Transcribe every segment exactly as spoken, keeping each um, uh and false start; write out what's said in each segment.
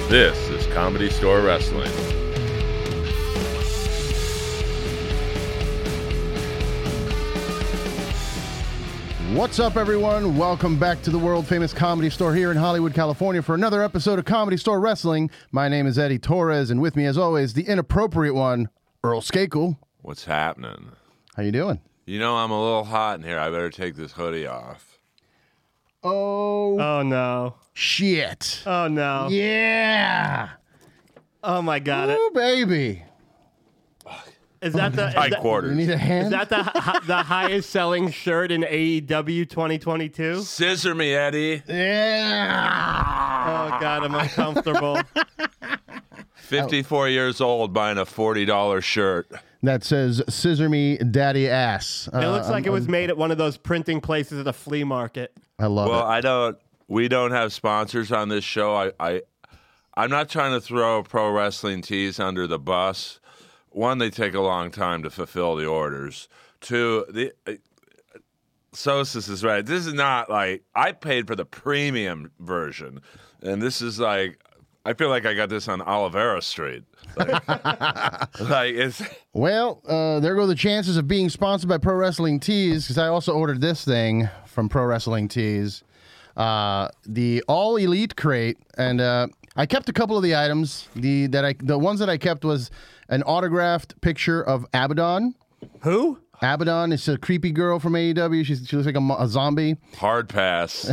This is Comedy Store Wrestling. What's up, everyone? Welcome back to the world-famous Comedy Store here in Hollywood, California for another episode of Comedy Store Wrestling. My name is Eddie Torres, and with me, as always, the inappropriate one, Earl Skakel. What's happening? How you doing? You know, I'm a little hot in here. I better take this hoodie off. Oh, Oh no. shit. Oh no. Yeah. Oh my god. Ooh, baby. Is that the is Tight that, quarters. You need a hand? is that the hi- the highest selling shirt in A E W twenty twenty-two? Scissor me, Eddie. Yeah. Oh god, I'm uncomfortable. fifty-four years old buying a forty dollars shirt. That says, scissor me, daddy ass. It looks like it was made at one of those printing places at a flea market. I love Well, it. I don't. We don't have sponsors on this show. I, I, I'm not trying to throw Pro Wrestling Tees under the bus. One, they take a long time to fulfill the orders. Two, the uh, Sosis is right. This is not like I paid for the premium version, and this is like I feel like I got this on Olivera Street. Like, like it's. Well, uh, there go the chances of being sponsored by Pro Wrestling Tees, because I also ordered this thing from Pro Wrestling Tees, uh, the All Elite crate, and uh, I kept a couple of the items. The that I the ones that I kept was an autographed picture of Abaddon. Who? Abaddon is a creepy girl from A E W. She's, she looks like a, mo- a zombie. Hard pass.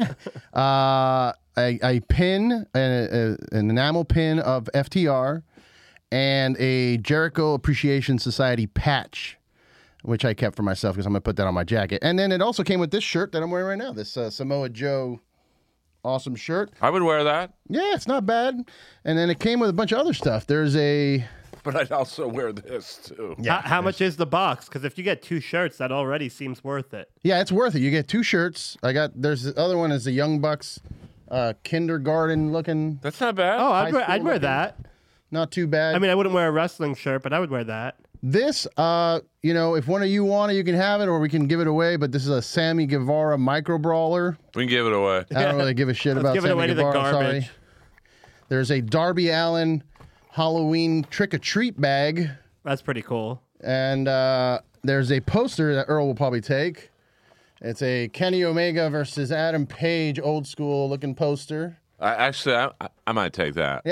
Uh, a, a pin, a, a, an enamel pin of F T R, and a Jericho Appreciation Society patch, which I kept for myself because I'm going to put that on my jacket. And then it also came with this shirt that I'm wearing right now, this uh, Samoa Joe awesome shirt. I would wear that, Yeah, it's not bad. And then it came with a bunch of other stuff. There's a... but I'd also wear this too. How, how much is the box? Because if you get two shirts, that already seems worth it. Yeah, it's worth it. You get two shirts. I got... There's the other one is the Young Bucks uh, kindergarten looking. That's not bad. Oh, High I'd wear, school I'd wear looking. that. Not too bad. I mean, I wouldn't wear a wrestling shirt, but I would wear that. This, uh, you know, if one of you want it, you can have it, or we can give it away. But this is a Sammy Guevara micro brawler. We can give it away. I don't really give a shit Let's about give it Sammy away to the Guevara. Sorry. garbage. There's a Darby Allin Halloween trick or treat bag, That's pretty cool. and uh, there's a poster that Earl will probably take. It's a Kenny Omega versus Adam Page old school looking poster. I, actually, I, I, I might take that.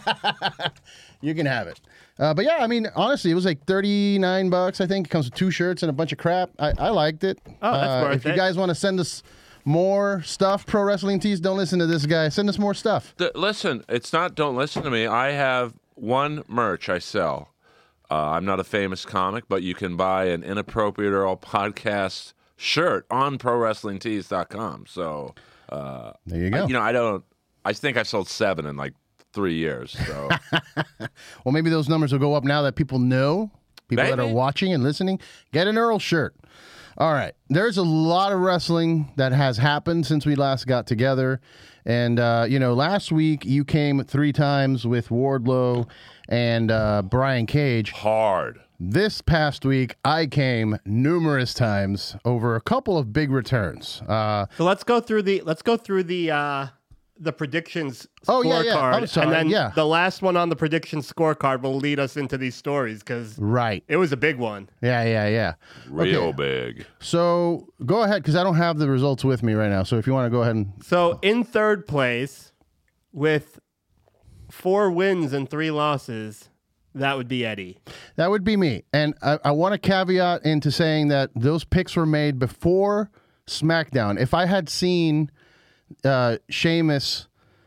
You can have it. Uh, but yeah, I mean, honestly, it was like thirty-nine bucks, I think. It comes with two shirts and a bunch of crap. I, I liked it. Oh, that's uh, worth If you it. guys want to send us more stuff, Pro Wrestling Tees, don't listen to this guy. Send us more stuff. Th- listen, it's not. Don't listen to me. I have one merch I sell. Uh, I'm not a famous comic, but you can buy an Inappropriate Earl podcast shirt on Pro Wrestling Tees dot com. So uh, There you go. I, you know, I don't. I think I sold seven in like three years. So Well, maybe those numbers will go up now that people know, people that are Maybe. watching and listening. Get an Earl shirt. All right. There's a lot of wrestling that has happened since we last got together. And, uh, you know, last week you came three times with Wardlow and uh, Brian Cage. hard. This past week, I came numerous times over a couple of big returns. Uh, So let's go through the let's go through the uh, the predictions Oh, scorecard, yeah, yeah. I'm sorry, and then yeah. the last one on the prediction scorecard will lead us into these stories because right. it was a big one. Yeah, yeah, yeah. Real Okay. big. So go ahead, because I don't have the results with me right now. So if you want to go ahead and... So in third place, with four wins and three losses, that would be Eddie. That would be me. And I, I want to caveat into saying that those picks were made before SmackDown. If I had seen uh, Sheamus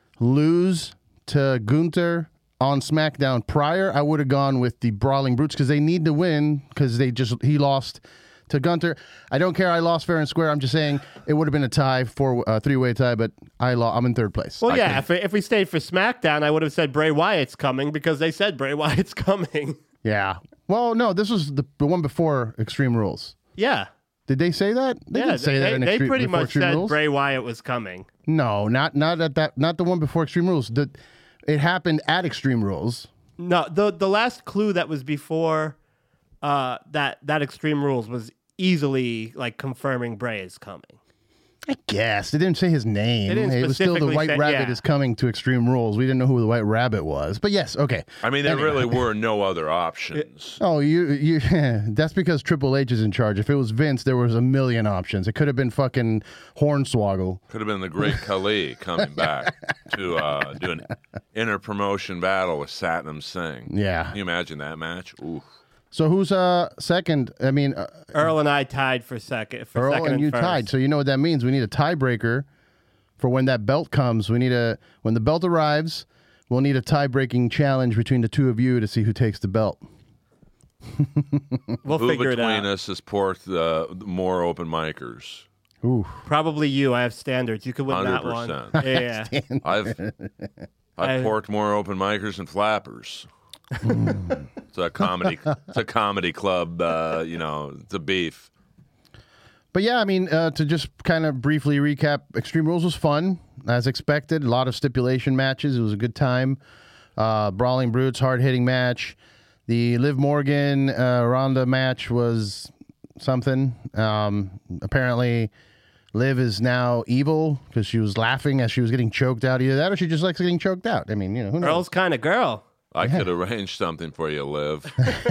lose to Gunther on SmackDown prior, I would have gone with the Brawling Brutes because they need to win because they just he lost to Gunther. I don't care. I lost fair and square. I'm just saying it would have been a tie, four uh, three way tie, but I lo- I'm in third place. Well, yeah, if, if we stayed for SmackDown, I would have said Bray Wyatt's coming because they said Bray Wyatt's coming. Yeah. Well, no, this was the, the one before Extreme Rules. Yeah. Did they say that? They yeah, didn't say they, that in they Extreme, pretty before much Extreme said Rules. Bray Wyatt was coming. No, not not at that. Not the one before Extreme Rules. The, it happened at Extreme Rules. No, the the last clue that was before uh, that that Extreme Rules was easily like confirming Bray is coming. I guess they didn't say his name. They didn't It was still the specifically White say- Rabbit yeah. is coming to Extreme Rules. We didn't know who the White Rabbit was, but yes, okay. I mean, there Anyway. really were no other options. Oh, you you. That's because Triple H is in charge. If it was Vince, there was a million options. It could have been fucking Hornswoggle. Could have been the Great Khali coming back to uh, do an inter promotion battle with Satnam Singh. Yeah. Can you imagine that match? Ooh. So who's uh second? I mean, uh, Earl and I tied for second. For Earl second and you first. tied. So you know what that means. We need a tiebreaker for when that belt comes. We need a when the belt arrives. We'll need a tie-breaking challenge between the two of you to see who takes the belt. We'll Who figure it between out. us is porth the more open micers? Ooh. Probably you. I have standards. You could win that one. one hundred percent. Yeah. I've I've I- porked more open micers and flappers. It's a comedy. It's a comedy club. Uh, you know, it's a beef. But yeah, I mean, uh, to just kind of briefly recap, Extreme Rules was fun, as expected. A lot of stipulation matches. It was a good time. Uh, Brawling Brutes, hard-hitting match. The Liv Morgan uh, Ronda match was something. Um, apparently, Liv is now evil because she was laughing as she was getting choked out. Either that or she just likes getting choked out. I mean, you know, who knows? Earl's kind of girl. I could arrange something for you, Liv.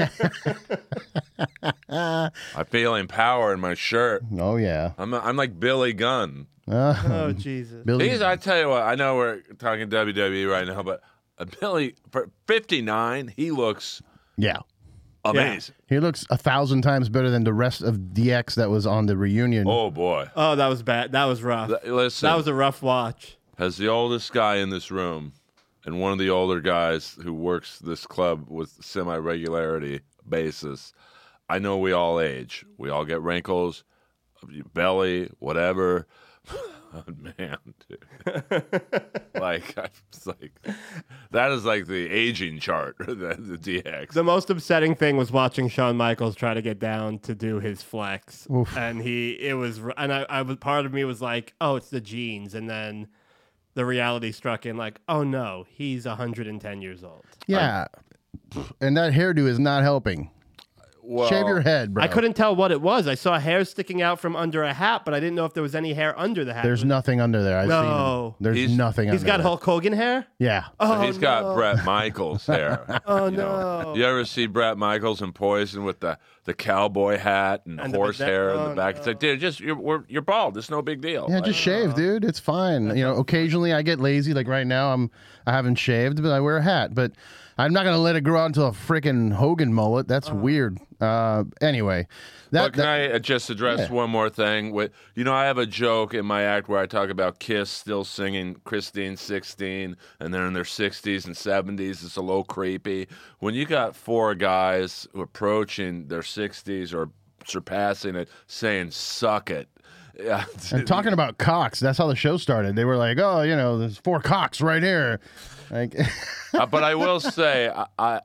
I feel empower in my shirt. Oh, yeah. I'm I'm like Billy Gunn. Oh Jesus. Billy, He's, I tell you what, I know we're talking W W E right now, but uh, Billy, for fifty-nine, he looks yeah. amazing. He looks a thousand times better than the rest of D X that was on the reunion. Oh boy! Oh, that was bad. That was rough. Th- Listen, That was a rough watch. as the oldest guy in this room, and one of the older guys who works this club with semi-regularity basis, I know we all age. We all get wrinkles, belly, whatever. Oh, man, dude. like, I was like, that is like the aging chart, the, the D X. The most upsetting thing was watching Shawn Michaels try to get down to do his flex, and he it was and I, I was part of me was like, oh, it's the genes, and then the reality struck in, like, oh no, he's one hundred ten years old. Yeah. And that hairdo is not helping. Well, Shave your head, bro. I couldn't tell what it was. I saw hair sticking out from under a hat, but I didn't know if there was any hair under the hat. There's nothing under there. I've No. seen him. There's He's- nothing under He's got there. Hulk Hogan hair. Yeah. Oh, he's got no. Brett Michaels hair. Oh you know. no. You ever see Brett Michaels in Poison with the, the cowboy hat and, And the horse bede- hair in oh, the back? It's like, dude, just you're we're, you're bald. It's no big deal. Yeah, Like, just shave, dude. It's fine. You know, occasionally I get lazy. Like right now, I'm I haven't shaved, but I wear a hat. But I'm not gonna let it grow out into a freaking Hogan mullet. That's weird. Uh, anyway, that, But can that I uh, just address Yeah. one more thing? With you know, I have a joke in my act where I talk about Kiss still singing Christine sixteen, and they're in their sixties and seventies. It's a little creepy. When you got four guys who are approaching their sixties or surpassing it, saying "suck it." Yeah, and talking about cocks. That's how the show started. They were like, oh, you know, there's four cocks right here. Like, Uh, but I will say, I, I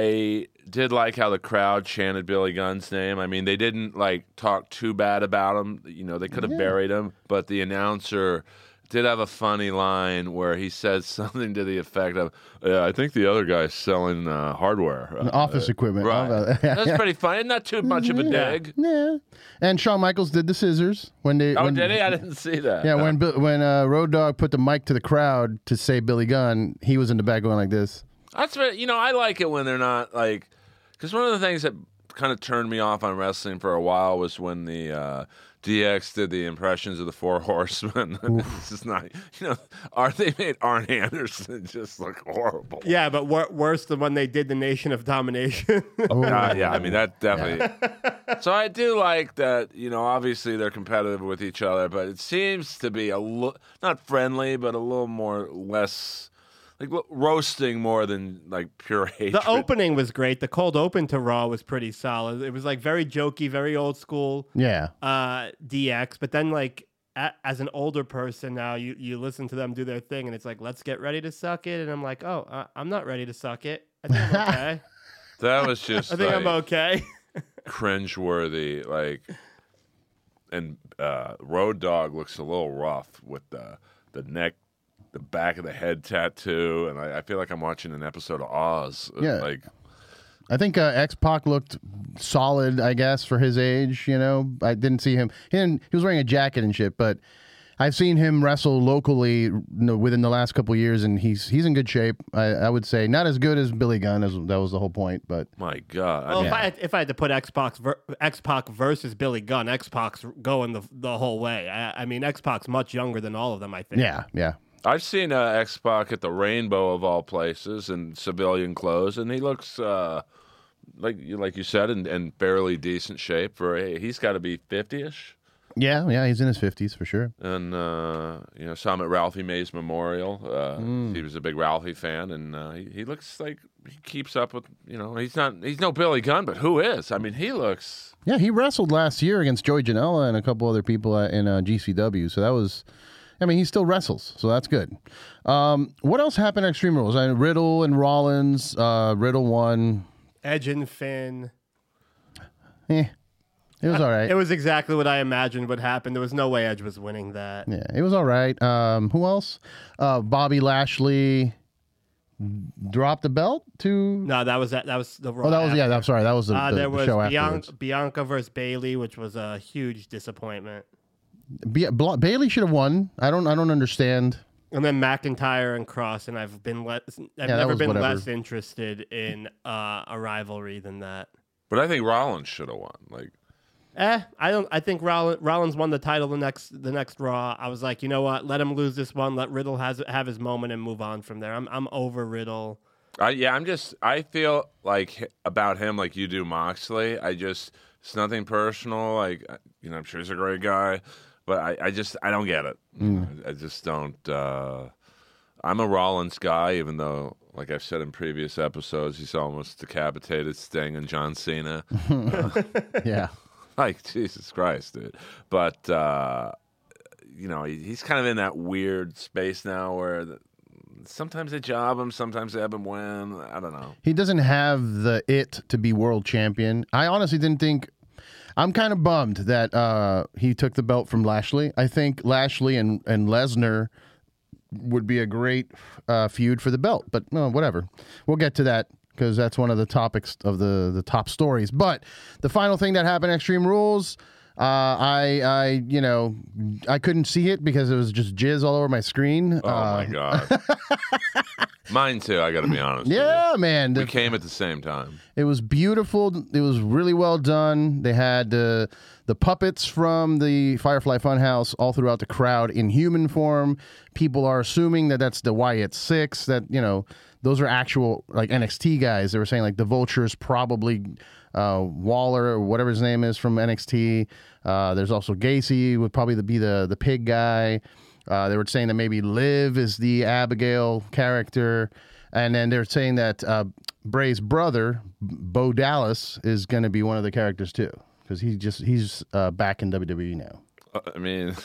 I did like how the crowd chanted Billy Gunn's name. I mean, they didn't like talk too bad about him. You know, they could have buried him, but the announcer did have a funny line where he said something to the effect of, "Yeah, I think the other guy's selling uh, hardware, uh, office equipment. Right, All that. that's pretty funny. Not too much of a dig. Yeah. And Shawn Michaels did the scissors when they. Oh, when, did he? I didn't see that. Yeah, when Bill- when uh, Road Dogg put the mic to the crowd to say Billy Gunn, he was in the back going like this. That's what, you know, I like it when they're not like, because one of the things that kind of turned me off on wrestling for a while was when the uh, D X did the impressions of the Four Horsemen. It's just not, you know, are they made Arn Anderson just look horrible? Yeah, but wor- worse than when they did the Nation of Domination. Uh, yeah, I mean, that definitely. So I do like that, you know, obviously they're competitive with each other, but it seems to be a little, not friendly, but a little more less, like lo- roasting more than like pure hatred. The opening was great. The cold open to Raw was pretty solid. It was like very jokey, very old school Yeah. uh, D X. But then, like, a- as an older person now, you, you listen to them do their thing, and it's like, let's get ready to suck it. And I'm like, oh, uh, I'm not ready to suck it. I think I'm okay. That was just I think like, I'm okay. cringeworthy, like, and uh, Road Dogg looks a little rough with the the neck, the back of the head tattoo, and I, I feel like I'm watching an episode of Oz. Yeah. Like, I think uh, X-Pac looked solid, I guess, for his age. You know, I didn't see him. He, didn't, he was wearing a jacket and shit, but I've seen him wrestle locally you know, within the last couple of years, and he's he's in good shape. I, I would say not as good as Billy Gunn, as that was the whole point. But My God. I Well, mean, if I had, if I had to put X-Pac ver- X-Pac versus Billy Gunn, X-Pac's going the the whole way. I, I mean, X-Pac's much younger than all of them. I think. yeah, yeah, I've seen uh, X-Pac at the Rainbow of all places in civilian clothes, and he looks uh, like you like you said in, in fairly decent shape. For a, he's got to be fifty-ish. yeah, yeah. He's in his fifties for sure. And uh, you know, saw him at Ralphie May's memorial. Uh, Mm. He was a big Ralphie fan, and uh, he, he looks like he keeps up with. You know, he's not he's no Billy Gunn, but who is? I mean, he looks. Yeah, he wrestled last year against Joey Janela and a couple other people uh, in uh, G C W. So that was, I mean, he still wrestles, so that's good. Um, what else happened at Extreme Rules? I mean, Riddle and Rollins. Uh, Riddle won. Edge and Finn. Eh, it was all right. It was exactly what I imagined would happen. There was no way Edge was winning that. Yeah, it was all right. Um, who else? Uh, Bobby Lashley dropped the belt to. No, that was that. That was the. Oh, that was yeah. I'm sorry. That was the, Uh, the, there the was show Bian- afterwards. Bianca versus Bailey, which was a huge disappointment. Be- Bla- Bailey should have won. I don't. I don't understand. And then McIntyre and Cross, and I've been less. I've that never was been whatever. less interested in uh, a rivalry than that. But I think Rollins should have won. Like, Eh, I don't. I think Rollins, Rollins won the title the next the next Raw. I was like, you know what? Let him lose this one. Let Riddle has have his moment and move on from there. I'm I'm over Riddle. I, yeah, I'm just. I feel like h- about him like you do Moxley. I just. It's nothing personal. Like, you know, I'm sure he's a great guy, but I, I just. I don't get it. I, I just don't. Uh, I'm a Rollins guy, even though, like I've said in previous episodes, he's almost decapitated Sting and John Cena. Yeah. Like, Jesus Christ, dude. But, uh, you know, he, he's kind of in that weird space now where the, sometimes they job him, sometimes they have him win. I don't know. He doesn't have the it to be world champion. I honestly didn't think. I'm kind of bummed that uh, he took the belt from Lashley. I think Lashley and, and Lesnar would be a great uh, feud for the belt, but no, whatever. We'll get to that because that's one of the topics of the, the top stories. But the final thing that happened at Extreme Rules, uh, I, I, you know, I couldn't see it because it was just jizz all over my screen. Oh, uh, my God. Mine, too, I got to be honest Yeah, with man. you. We The- came at the same time. It was beautiful. It was really well done. They had uh, the puppets from the Firefly Funhouse all throughout the crowd in human form. People are assuming that that's the Wyatt Six, that, you know, those are actual, like, N X T guys. They were saying, like, the Vulture's probably uh, Waller or whatever his name is from N X T. Uh, there's also Gacy would probably be the, the pig guy. Uh, they were saying that maybe Liv is the Abigail character. And then they're saying that uh, Bray's brother, Bo Dallas, is going to be one of the characters too. Because he just he's uh, back in W W E now. Uh, I mean,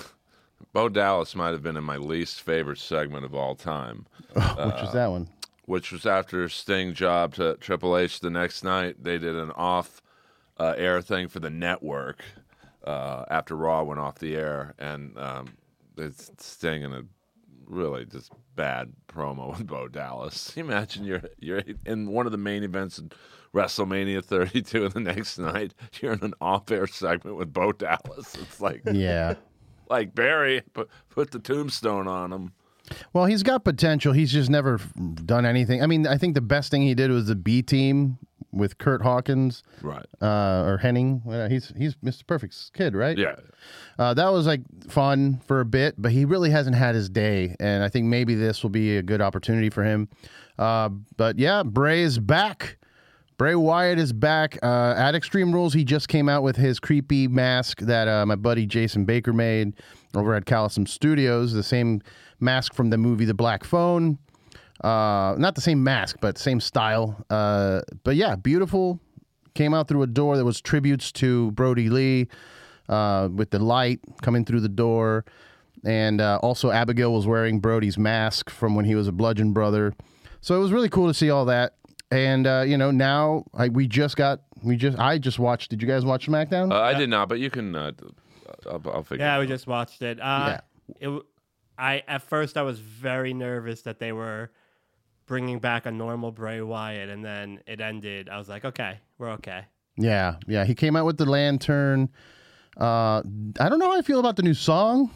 Bo Dallas might have been in my least favorite segment of all time, Which was that one? which was after Sting jobbed to Triple H the next night. They did an off uh, air thing for the network uh, after Raw went off the air. And um, it's Sting in a really just bad promo with Bo Dallas. Can you imagine you're you're in one of the main events in WrestleMania thirty-two, and the next night you're in an off-air segment with Bo Dallas. It's like, Yeah. like Barry, put put the tombstone on him. Well, he's got potential. He's just never f- done anything. I mean, I think the best thing he did was the B Team with Kurt Hawkins, Right. uh, or Henning. Well, He's he's Mister Perfect's kid, right? Yeah. Uh, that was like fun for a bit, but he really hasn't had his day, and I think maybe this will be a good opportunity for him. Uh, but yeah, Bray is back. Bray Wyatt is back. Uh, at Extreme Rules, he just came out with his creepy mask that uh, my buddy Jason Baker made over at Callison Studios, the same mask from the movie The Black Phone. Uh, not the same mask, but same style. Uh, but yeah, beautiful. Came out through a door that was tributes to Brody Lee. Uh, with the light coming through the door. And uh, also Abigail was wearing Brody's mask from when he was a Bludgeon Brother. So it was really cool to see all that. And, uh, you know, now I, we just got, we just, I just watched, did you guys watch SmackDown? Uh, I did not, but you can. Uh, I'll, I'll figure. Yeah, it we out. just watched it. Uh, it. w- I at first I was very nervous that they were bringing back a normal Bray Wyatt, and then it ended. I was like, okay, we're okay. Yeah, yeah. He came out with the lantern. Uh, I don't know how I feel about the new song.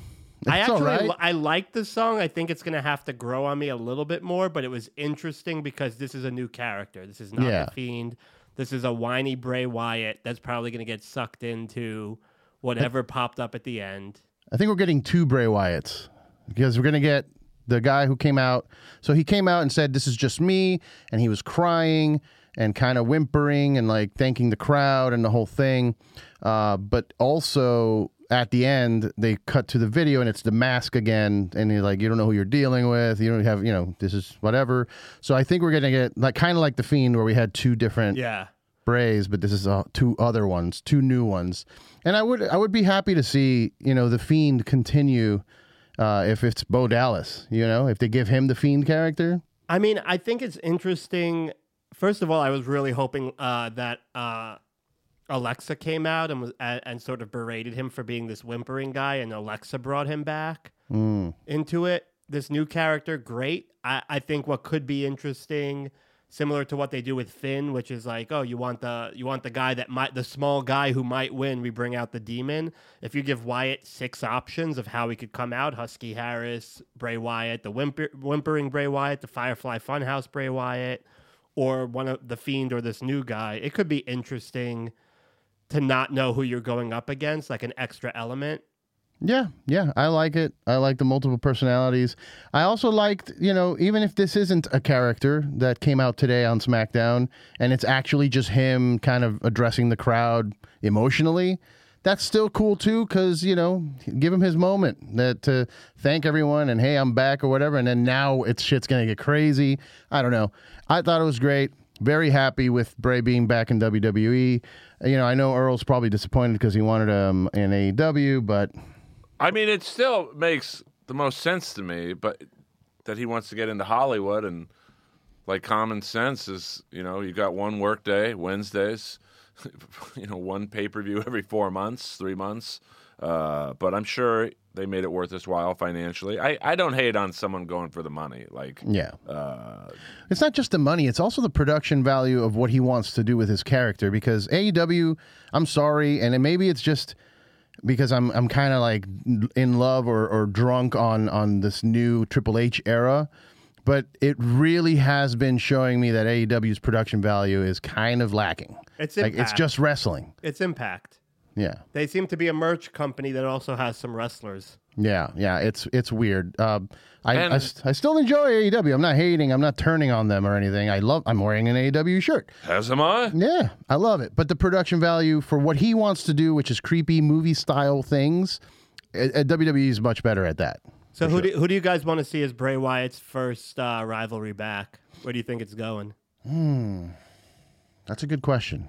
I It's actually all right. li- I like the song. I think it's going to have to grow on me a little bit more, but it was interesting because this is a new character. This is not Yeah. the Fiend. This is a whiny Bray Wyatt that's probably going to get sucked into whatever popped up at the end. I think we're getting two Bray Wyatts because we're going to get the guy who came out. So he came out and said, "This is just me," and he was crying and kind of whimpering and like thanking the crowd and the whole thing. Uh, but also at the end, they cut to the video and it's the mask again. And you're like, you don't know who you're dealing with. You don't have, you know, this is whatever. So I think we're going to get like kind of like The Fiend where we had two different Yeah. Brays, but this is uh, two other ones, two new ones. And I would I would be happy to see, you know, The Fiend continue uh, if it's Bo Dallas, you know, if they give him the Fiend character. I mean, I think it's interesting. First of all, I was really hoping uh, that uh, Alexa came out and was and, and sort of berated him for being this whimpering guy, and Alexa brought him back Mm. into it. This new character, great. I, I think what could be interesting, similar to what they do with Finn, which is like, oh, you want the you want the guy that might the small guy who might win. We bring out the demon. If you give Wyatt six options of how he could come out, Husky Harris, Bray Wyatt, the whimper, whimpering Bray Wyatt, the Firefly Funhouse Bray Wyatt, or one of the Fiend or this new guy, it could be interesting to not know who you're going up against, like an extra element. Yeah, yeah, I like it. I like the multiple personalities. I also liked, you know, even if this isn't a character that came out today on SmackDown and it's actually just him kind of addressing the crowd emotionally, that's still cool too, because, you know, give him his moment that to thank everyone and, hey, I'm back or whatever. And then now it's shit's going to get crazy. I don't know. I thought it was great. Very happy with Bray being back in W W E. You know, I know Earl's probably disappointed because he wanted him in A E W, but... I mean, it still makes the most sense to me, but that he wants to get into Hollywood and, like, common sense is, you know, you got one work day, Wednesdays, you know, one pay-per-view every four months, three months. Uh, but I'm sure they made it worth his while financially. I, I don't hate on someone going for the money. Like, yeah. Uh, it's not just the money. It's also the production value of what he wants to do with his character, because A E W, I'm sorry, and maybe it's just... because I'm I'm kind of like in love or, or drunk on, on this new Triple H era, but it really has been showing me that A E W's production value is kind of lacking. It's like Impact. it's just wrestling. It's Impact. Yeah, They seem to be a merch company that also has some wrestlers. yeah, yeah. It's it's weird. Uh, I, And- I st- I still enjoy A E W. I'm not hating. I'm not turning on them or anything. I love. I'm wearing an A E W shirt. as am I. Yeah, I love it. But the production value for what he wants to do, which is creepy movie style things, at, at W W E is much better at that. So who do, who do you guys want to see as Bray Wyatt's first uh, rivalry back? Where do you think it's going? That's a good question.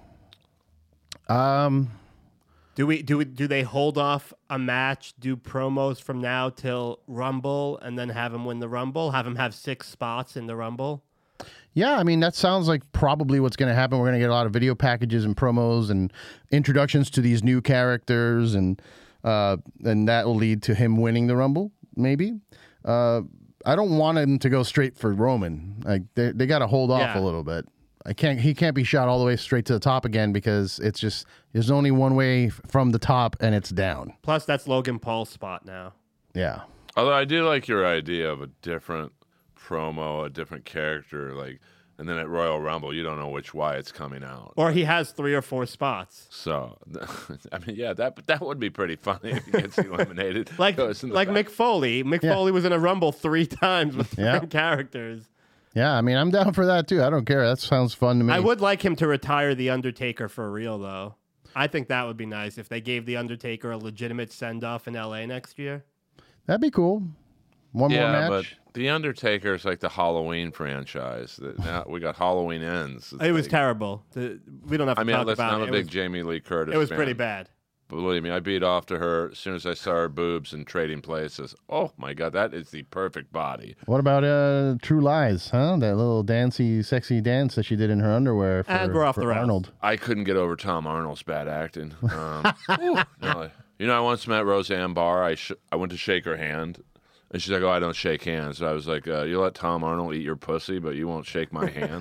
Um. Do we do we, do they hold off a match, do promos from now till Rumble, and then have him win the Rumble? Have him have six spots in the Rumble? Yeah, I mean, that sounds like probably what's going to happen. We're going to get a lot of video packages and promos and introductions to these new characters, and uh, and that will lead to him winning the Rumble, maybe. Uh, I don't want him to go straight for Roman. Like they they got to hold off Yeah. a little bit. I can't. He can't be shot all the way straight to the top again, because it's just there's only one way f- from the top, and it's down. Plus, that's Logan Paul's spot now. Yeah. Although I do like your idea of a different promo, a different character, like, and then at Royal Rumble, you don't know which Wyatt's coming out. Or he has three or four spots. So, I mean, yeah, that that would be pretty funny if he gets eliminated. Like Goes in the like back. Mick Foley. Mick Yeah. Foley was in a Rumble three times with Yeah. different characters. Yeah. I mean, I'm down for that too. I don't care. That sounds fun to me. I would like him to retire The Undertaker for real, though. I think that would be nice if they gave The Undertaker a legitimate send-off in L A next year. That'd be cool. One Yeah, more match. but The Undertaker is like the Halloween franchise. That now we got Halloween Ends. It's It was like- terrible. The- we don't have to I mean, talk listen, about I'm it. a It big was, Jamie Lee Curtis. it was fan. pretty bad. Believe me, I beat off to her as soon as I saw her boobs in Trading Places. Oh my God, that is the perfect body. What about uh, True Lies, huh? That little dancey, sexy dance that she did in her underwear for, And we're off for the rails. Arnold. I couldn't get over Tom Arnold's bad acting. Um, whew, no, you know, I once met Roseanne Barr. I sh- I went to shake her hand, and she's like, "Oh, I don't shake hands." So I was like, uh, "You let Tom Arnold eat your pussy, but you won't shake my hand."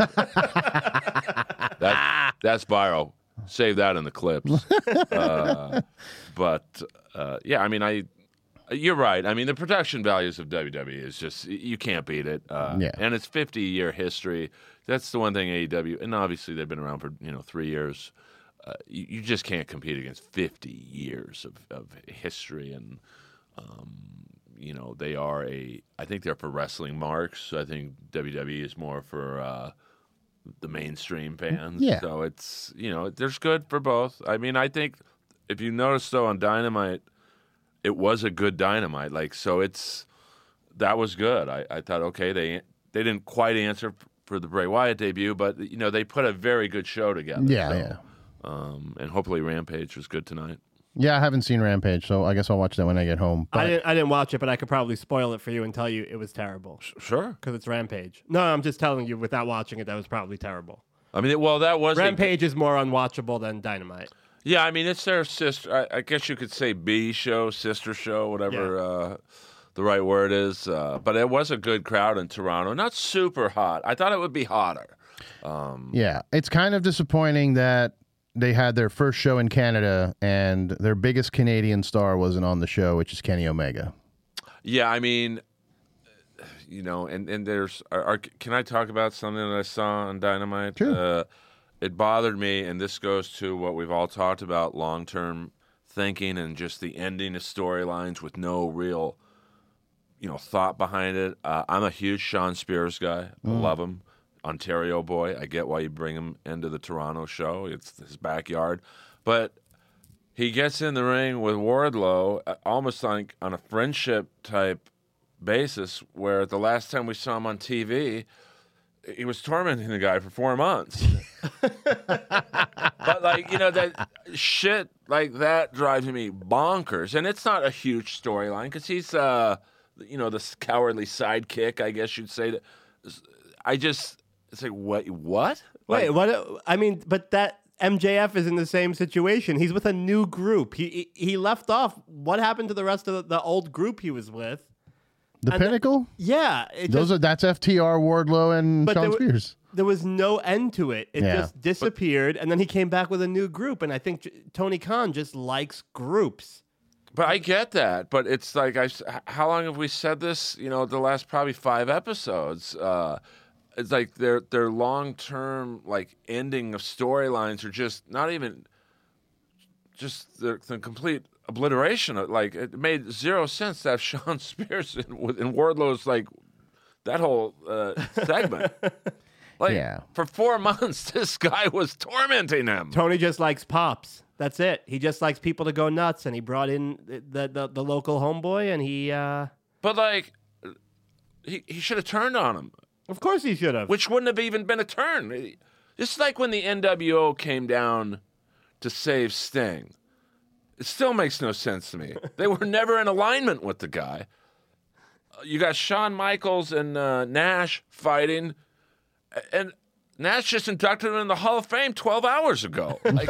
that that's viral. Save that in the clips. uh, but uh, yeah, I mean, I You're right. I mean, the production values of W W E is just you can't beat it. Uh, Yeah. And it's fifty year history. That's the one thing A E W, and obviously they've been around for you know three years. Uh, you, you just can't compete against fifty years of, of history, and um, you know they are a. I think they're for wrestling marks. I think W W E is more for uh, the mainstream fans. Yeah. So it's you know there's good for both. I mean, I think if you notice though on Dynamite. It was a good Dynamite, like so. It's that was good. I, I thought, okay, they they didn't quite answer for the Bray Wyatt debut, but you know they put a very good show together. Yeah, so, yeah, um, and hopefully Rampage was good tonight. yeah. I haven't seen Rampage, so I guess I'll watch that when I get home. I But didn't. I didn't watch it, but I could probably spoil it for you and tell you it was terrible Sure. because it's Rampage. No, I'm just telling you, without watching it, that was probably terrible. I mean, well, that was a- Rampage is more unwatchable than Dynamite. yeah, I mean, it's their sister. I, I guess you could say B show, sister show, whatever uh, the right word is. Uh, but it was a good crowd in Toronto. Not super hot. I thought it would be hotter. yeah, it's kind of disappointing that they had their first show in Canada and their biggest Canadian star wasn't on the show, which is Kenny Omega. Yeah, I mean, you know, and, and there's, are, are, can I talk about something that I saw on Dynamite? Sure. Uh, it bothered me, and this goes to what we've all talked about, long-term thinking and just the ending of storylines with no real, you know, thought behind it. Uh, I'm a huge Sean Spears guy. I love him. Ontario boy. I get why you bring him into the Toronto show. It's his backyard. But he gets in the ring with Wardlow uh, almost like on a friendship type basis, where the last time we saw him on T V, he was tormenting the guy for four months. But, like, you know, that shit like that drives me bonkers. And it's not a huge storyline because he's, uh, you know, this cowardly sidekick, I guess you'd say. That I just, it's like, what? What? Wait, Like, what? I mean, but that M J F is in the same situation. He's with a new group. He he, he left off. What happened to the rest of the, the old group he was with? The And the- Pinnacle? Yeah, it Those just, are that's F T R, Wardlow, and But Sean there wa- Spears. there was no end to it. It Yeah. just disappeared, and then he came back with a new group. And I think J- Tony Khan just likes groups. But I get that. But it's like, I, how long have we said this? You know, the last probably five episodes. Uh, it's like their their long term like ending of storylines are just not even just the, the complete obliteration. Of, like it made zero sense to have Sean Spears in, with- in Wardlow's like that whole uh, segment. Like Yeah. for four months, this guy was tormenting him. Tony just likes pops. That's it. He just likes people to go nuts, and he brought in the the, the local homeboy, and he. Uh, But like, he he should have turned on him. of course, he should have. Which wouldn't have even been a turn. Just like when the N W O came down to save Sting. It still makes no sense to me. They were never in alignment with the guy. Uh, You got Shawn Michaels and uh, Nash fighting, a- and Nash just inducted him in the Hall of Fame twelve hours ago. Like,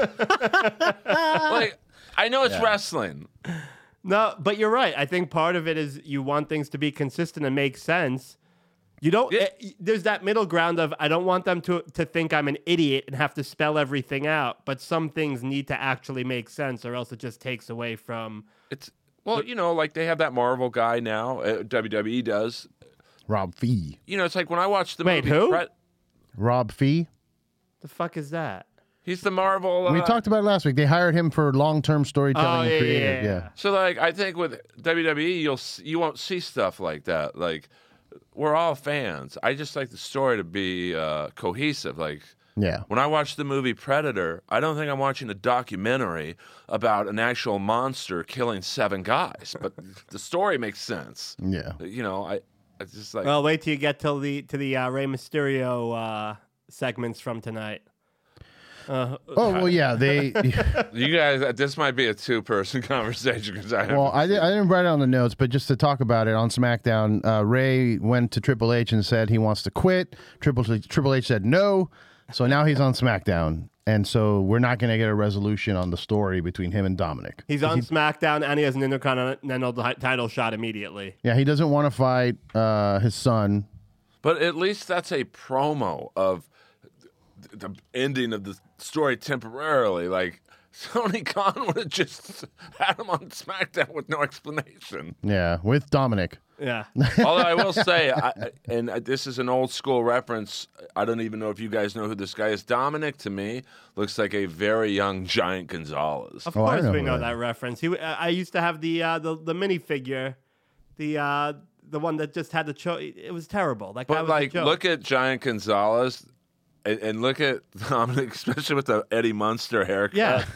like I know it's wrestling. No, but you're right. I think part of it is you want things to be consistent and make sense. You don't. Yeah. eh, there's that middle ground of I don't want them to to think I'm an idiot and have to spell everything out. But some things need to actually make sense, or else it just takes away from. It's well, you know, like they have that Marvel guy now. Uh, W W E does. Rob Fee. You know, it's like when I watched the Wait, movie. who? Pret- Rob Fee. The fuck is that? He's the Marvel. Uh, We talked about it last week. They hired him for long-term storytelling Oh, and yeah, creative. yeah, Yeah. yeah. So, like, I think with W W E, you'll s- you won't see stuff like that. Like, we're all fans. I just like the story to be uh, cohesive. Like, Yeah. when I watch the movie Predator, I don't think I'm watching a documentary about an actual monster killing seven guys, but the story makes sense. Yeah. You know, I, I just like. Well, wait till you get till the to the uh, Rey Mysterio uh, segments from tonight. Uh, Oh well, yeah. They. You guys, this might be a two-person conversation because I. Well, I, di- I didn't write it on the notes, but just to talk about it on SmackDown, uh, Ray went to Triple H and said he wants to quit. Triple H, Triple H said no, so now he's on SmackDown, and so we're not going to get a resolution on the story between him and Dominic. he's on SmackDown and he has an Intercontinental ti- title shot immediately. Yeah, he doesn't want to fight uh, his son. But at least that's a promo of th- the ending of the story temporarily. Like, Tony Khan would have just had him on SmackDown with no explanation. Yeah, with Dominic. Yeah. Although I will say, I, and this is an old school reference, I don't even know if you guys know who this guy is. Dominic, to me, looks like a very young Giant Gonzalez. Of Oh, I course know we who know that that reference. He, uh, I used to have the uh, the the minifigure, the uh, the one that just had the cho- It was terrible. That guy But was like, a joke. look at Giant Gonzalez, and, and look at Dominic, especially with the Eddie Munster haircut. Yeah.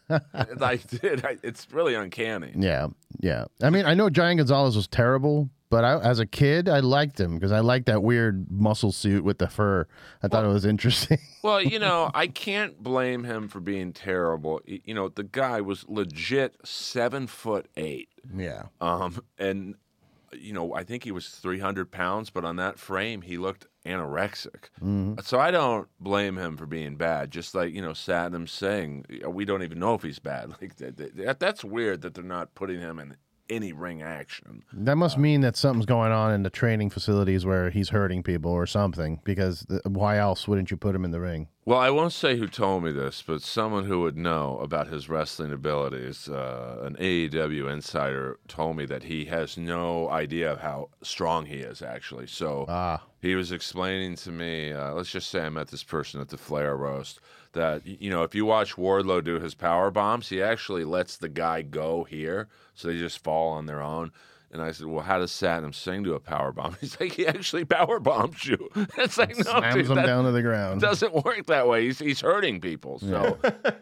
like, dude, I, it's really uncanny. Yeah, yeah. I mean, I know Giant Gonzalez was terrible, but I, as a kid, I liked him because I liked that weird muscle suit with the fur. I thought Well- it was interesting. Well, you know, I can't blame him for being terrible. Y- You know, the guy was legit seven foot eight. yeah. Um, and you know, I think he was three hundred pounds, but on that frame, he looked anorexic. So I don't blame him for being bad. Just like, you know, Satnam saying, we don't even know if he's bad. Like that, that, that's weird that they're not putting him in any ring action. That must mean that something's going on in the training facilities where he's hurting people or something, because th- why else wouldn't you put him in the ring? Well, I won't say who told me this, but someone who would know about his wrestling abilities, uh, an A E W insider, told me that he has no idea of how strong he is, actually. So Ah. he was explaining to me, uh, let's just say I met this person at the Flair roast, that, y- you know, if you watch Wardlow do his power bombs, he actually lets the guy go here, so they just fall on their own. And I said, well, how does Satnam Singh do a power bomb? He's like, he actually power bombs you. It's like, no, Slams dude, them that down to the ground. doesn't work that way. He's, he's hurting people. So,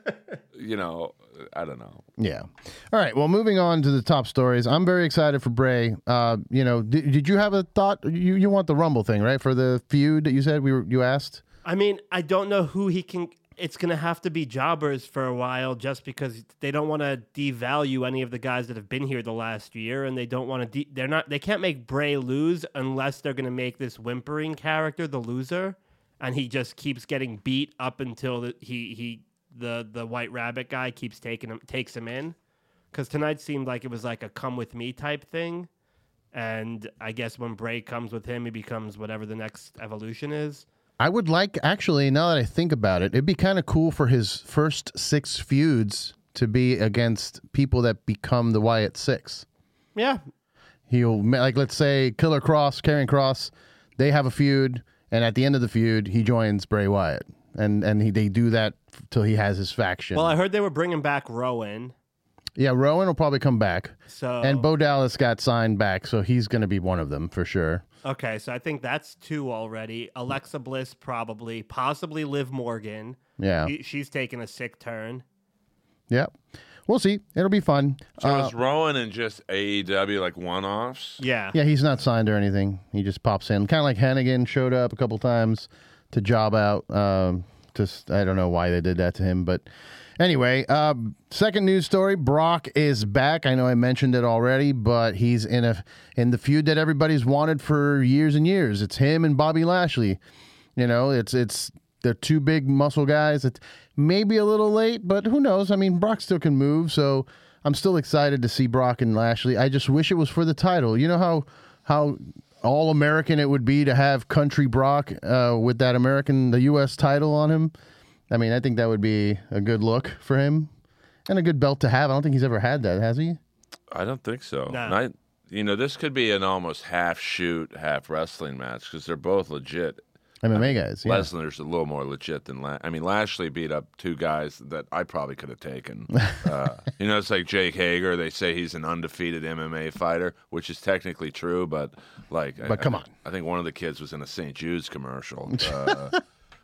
you know, I don't know. Yeah. All right. Well, moving on to the top stories. I'm very excited for Bray. Uh, you know, did, did you have a thought? You you want the Rumble thing, right? For the feud that you said we were, you asked. I mean, I don't know who he can. It's going to have to be jobbers for a while, just because they don't want to devalue any of the guys that have been here the last year, and they don't want to. De- they're not. They can't make Bray lose unless they're going to make this whimpering character the loser, and he just keeps getting beat up until the, he he the the White Rabbit guy keeps taking him takes him in. Because tonight seemed like it was like a come with me type thing, and I guess when Bray comes with him, he becomes whatever the next evolution is. I would like, actually, now that I think about it, it'd be kind of cool for his first six feuds to be against people that become the Wyatt Six. Yeah, He'll, like, let's say Killer Cross, Karrion Cross, they have a feud, and at the end of the feud, he joins Bray Wyatt. And and he, they do that till he has his faction. well, I heard they were bringing back Rowan. yeah, Rowan will probably come back. So And Bo Dallas got signed back, so he's going to be one of them for sure. okay, so I think that's two already. Alexa Bliss probably, possibly Liv Morgan. Yeah. She, she's taking a sick turn. Yep. We'll see. It'll be fun. So Uh, is Rowan and just A E W like one-offs? Yeah. yeah, he's not signed or anything. He just pops in. Kind of like Hannigan showed up a couple times to job out. Um, just I don't know why they did that to him, but anyway, um, second news story: Brock is back. I know I mentioned it already, but he's in a in the feud that everybody's wanted for years and years. It's him and Bobby Lashley. You know, it's it's they're two big muscle guys. It's maybe a little late, but who knows? I mean, Brock still can move, so I'm still excited to see Brock and Lashley. I just wish it was for the title. You know how how all American it would be to have Country Brock uh, with that American the U S title on him. I mean, I think that would be a good look for him and a good belt to have. I don't think he's ever had that, has he? I don't think so. No. And I, you know, this could be an almost half shoot, half wrestling match because they're both legit. M M A guys. Yeah. Lesnar's a little more legit than La- I mean, Lashley beat up two guys that I probably could have taken. Uh, you know, it's like Jake Hager. They say he's an undefeated M M A fighter, which is technically true, but like, But I, come I, on. I think one of the kids was in a Saint Jude's commercial. Uh,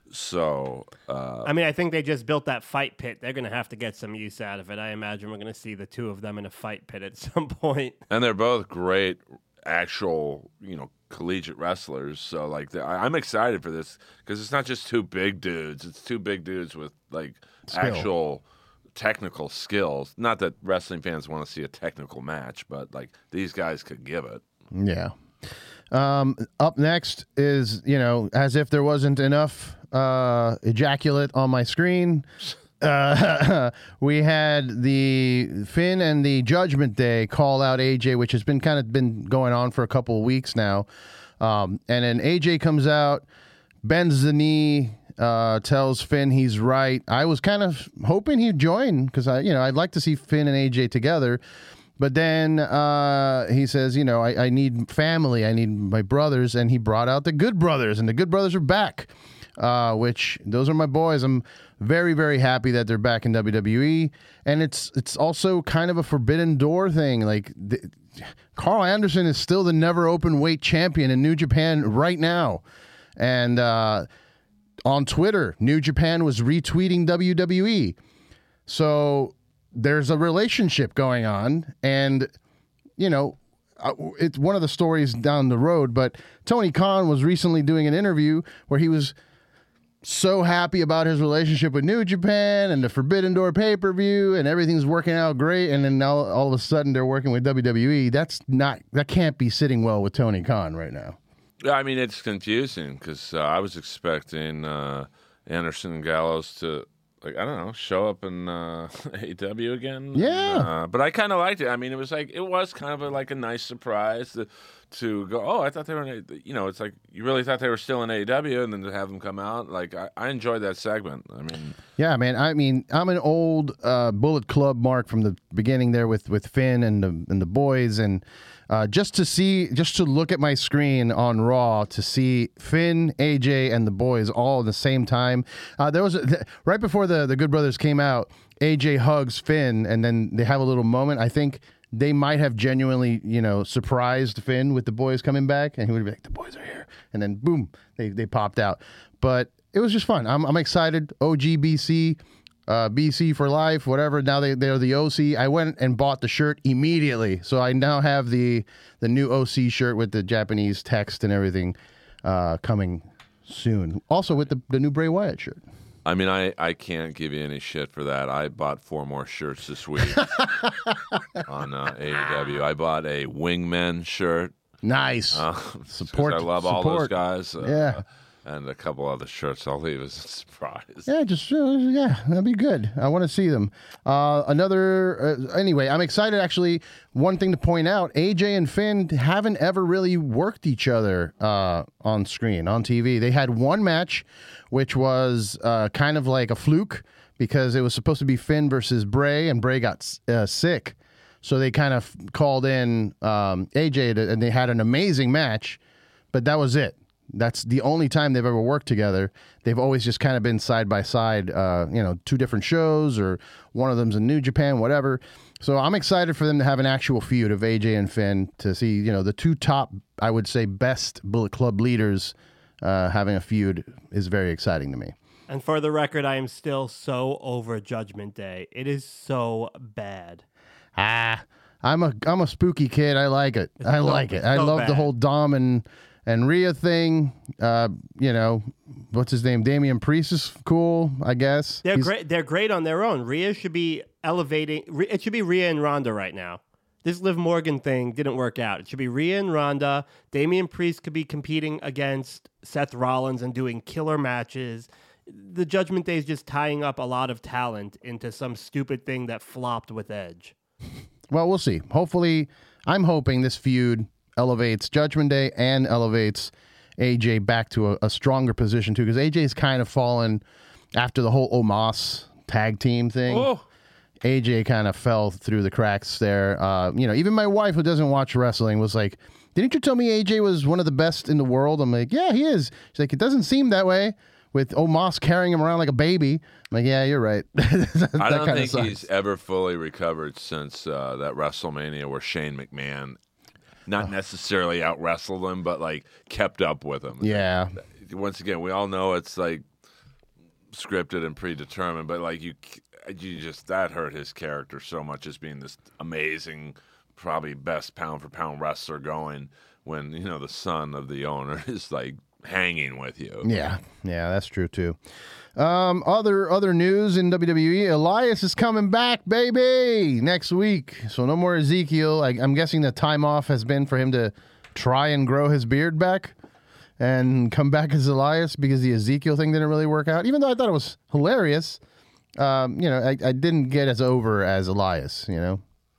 so uh, I mean, I think they just built that fight pit. They're going to have to get some use out of it. I imagine we're going to see the two of them in a fight pit at some point. and they're both great, actual, you know, collegiate wrestlers. So like, they- I- I'm excited for this because it's not just two big dudes. It's two big dudes with like Skill. actual technical skills. Not that wrestling fans want to see a technical match, but like these guys could give it. Yeah. Um, up next is, you know, as if there wasn't enough uh, ejaculate on my screen. Uh, we had the Finn and the Judgment Day call out A J, which has been kind of been going on for a couple of weeks now. Um, and then A J comes out, bends the knee uh, tells Finn he's right. I was kind of hoping he'd join because I, you know, I'd like to see Finn and A J together. But then uh, he says, you know, I, I need family. I need my brothers. And he brought out the Good Brothers, and the Good Brothers are back, uh, which those are my boys. I'm very, very happy that they're back in W W E. And it's it's also kind of a forbidden door thing. Like, the, Carl Anderson is still the never open weight champion in New Japan right now. And uh, on Twitter, New Japan was retweeting W W E. So there's a relationship going on, and, you know, it's one of the stories down the road, but Tony Khan was recently doing an interview where he was so happy about his relationship with New Japan and the Forbidden Door pay-per-view, and everything's working out great, and then now all of a sudden they're working with W W E. That's not, that can't be sitting well with Tony Khan right now. Yeah, I mean, it's confusing because uh, I was expecting uh, Anderson and Gallows to, like, I don't know, show up in uh, A E W again. Yeah. Uh, but I kind of liked it. I mean, it was like, it was kind of a, like a nice surprise to, to go, oh, I thought they were, in a, you know, it's like, you really thought they were still in A E W, and then to have them come out. Like, I, I enjoyed that segment. I mean. Yeah, man. I mean, I'm an old uh, Bullet Club mark from the beginning there with, with Finn and the, and the boys, and Uh, just to see, just to look at my screen on Raw to see Finn, A J, and the boys all at the same time. Uh, there was a, th- right before the the Good Brothers came out, A J hugs Finn, and then they have a little moment. I think they might have genuinely, you know, surprised Finn with the boys coming back, and he would be like, "The boys are here," and then boom, they they popped out. But it was just fun. I'm I'm excited. O G B C. Uh, B C for life, whatever. Now they, they're the O C. I went and bought the shirt immediately. So I now have the the new O C shirt with the Japanese text and everything uh, coming soon. Also with the, the new Bray Wyatt shirt. I mean, I, I can't give you any shit for that. I bought four more shirts this week on uh, A E W. I bought a Wingmen shirt. Nice. Uh, support. I love support. all those guys. Uh, yeah. And a couple other shirts I'll leave as a surprise. Yeah, just uh, yeah, that'd be good. I want to see them. Uh, another uh, anyway, I'm excited. Actually, one thing to point out: A J and Finn haven't ever really worked each other uh, on screen on T V. They had one match, which was uh, kind of like a fluke because it was supposed to be Finn versus Bray, and Bray got uh, sick, so they kind of called in um, A J, to, and they had an amazing match, but that was it. That's the only time they've ever worked together. They've always just kind of been side by side, uh, you know, two different shows, or one of them's in New Japan, whatever. So I'm excited for them to have an actual feud of A J and Finn, to see, you know, the two top, I would say, best Bullet Club leaders uh, having a feud is very exciting to me. And for the record, I am still so over Judgment Day. It is so bad. Ah, I'm a I'm a spooky kid. I like it. It's I so, like it. I so love bad. the whole Dom and and Rhea thing. Uh, you know, what's his name? Damian Priest is cool, I guess. They're He's, great. They're great on their own. Rhea should be elevating. It should be Rhea and Ronda right now. This Liv Morgan thing didn't work out. It should be Rhea and Ronda. Damian Priest could be competing against Seth Rollins and doing killer matches. The Judgment Day is just tying up a lot of talent into some stupid thing that flopped with Edge. Well, we'll see. Hopefully, I'm hoping this feud elevates Judgment Day and elevates A J back to a, a stronger position too, because A J's kind of fallen after the whole Omos tag team thing. Oh. A J kind of fell through the cracks there. Uh, you know, even my wife, who doesn't watch wrestling, was like, "Didn't you tell me A J was one of the best in the world?" I'm like, "Yeah, he is." She's like, "It doesn't seem that way with Omos carrying him around like a baby." I'm like, "Yeah, you're right." that I don't kinda think sucks. he's ever fully recovered since uh, that WrestleMania where Shane McMahon not necessarily out wrestled him, but like kept up with him. Yeah. Once again, we all know it's like scripted and predetermined, but like you, you just that hurt his character so much as being this amazing, probably best pound for pound wrestler going when you know the son of the owner is like hanging with you. Yeah, yeah, that's true too. Um, other other news in W W E: Elias is coming back, baby, next week. So no more Ezekiel. I, I'm guessing the time off has been for him to try and grow his beard back and come back as Elias, because the Ezekiel thing didn't really work out. Even though I thought it was hilarious, um, you know, I, I didn't get as over as Elias. You know.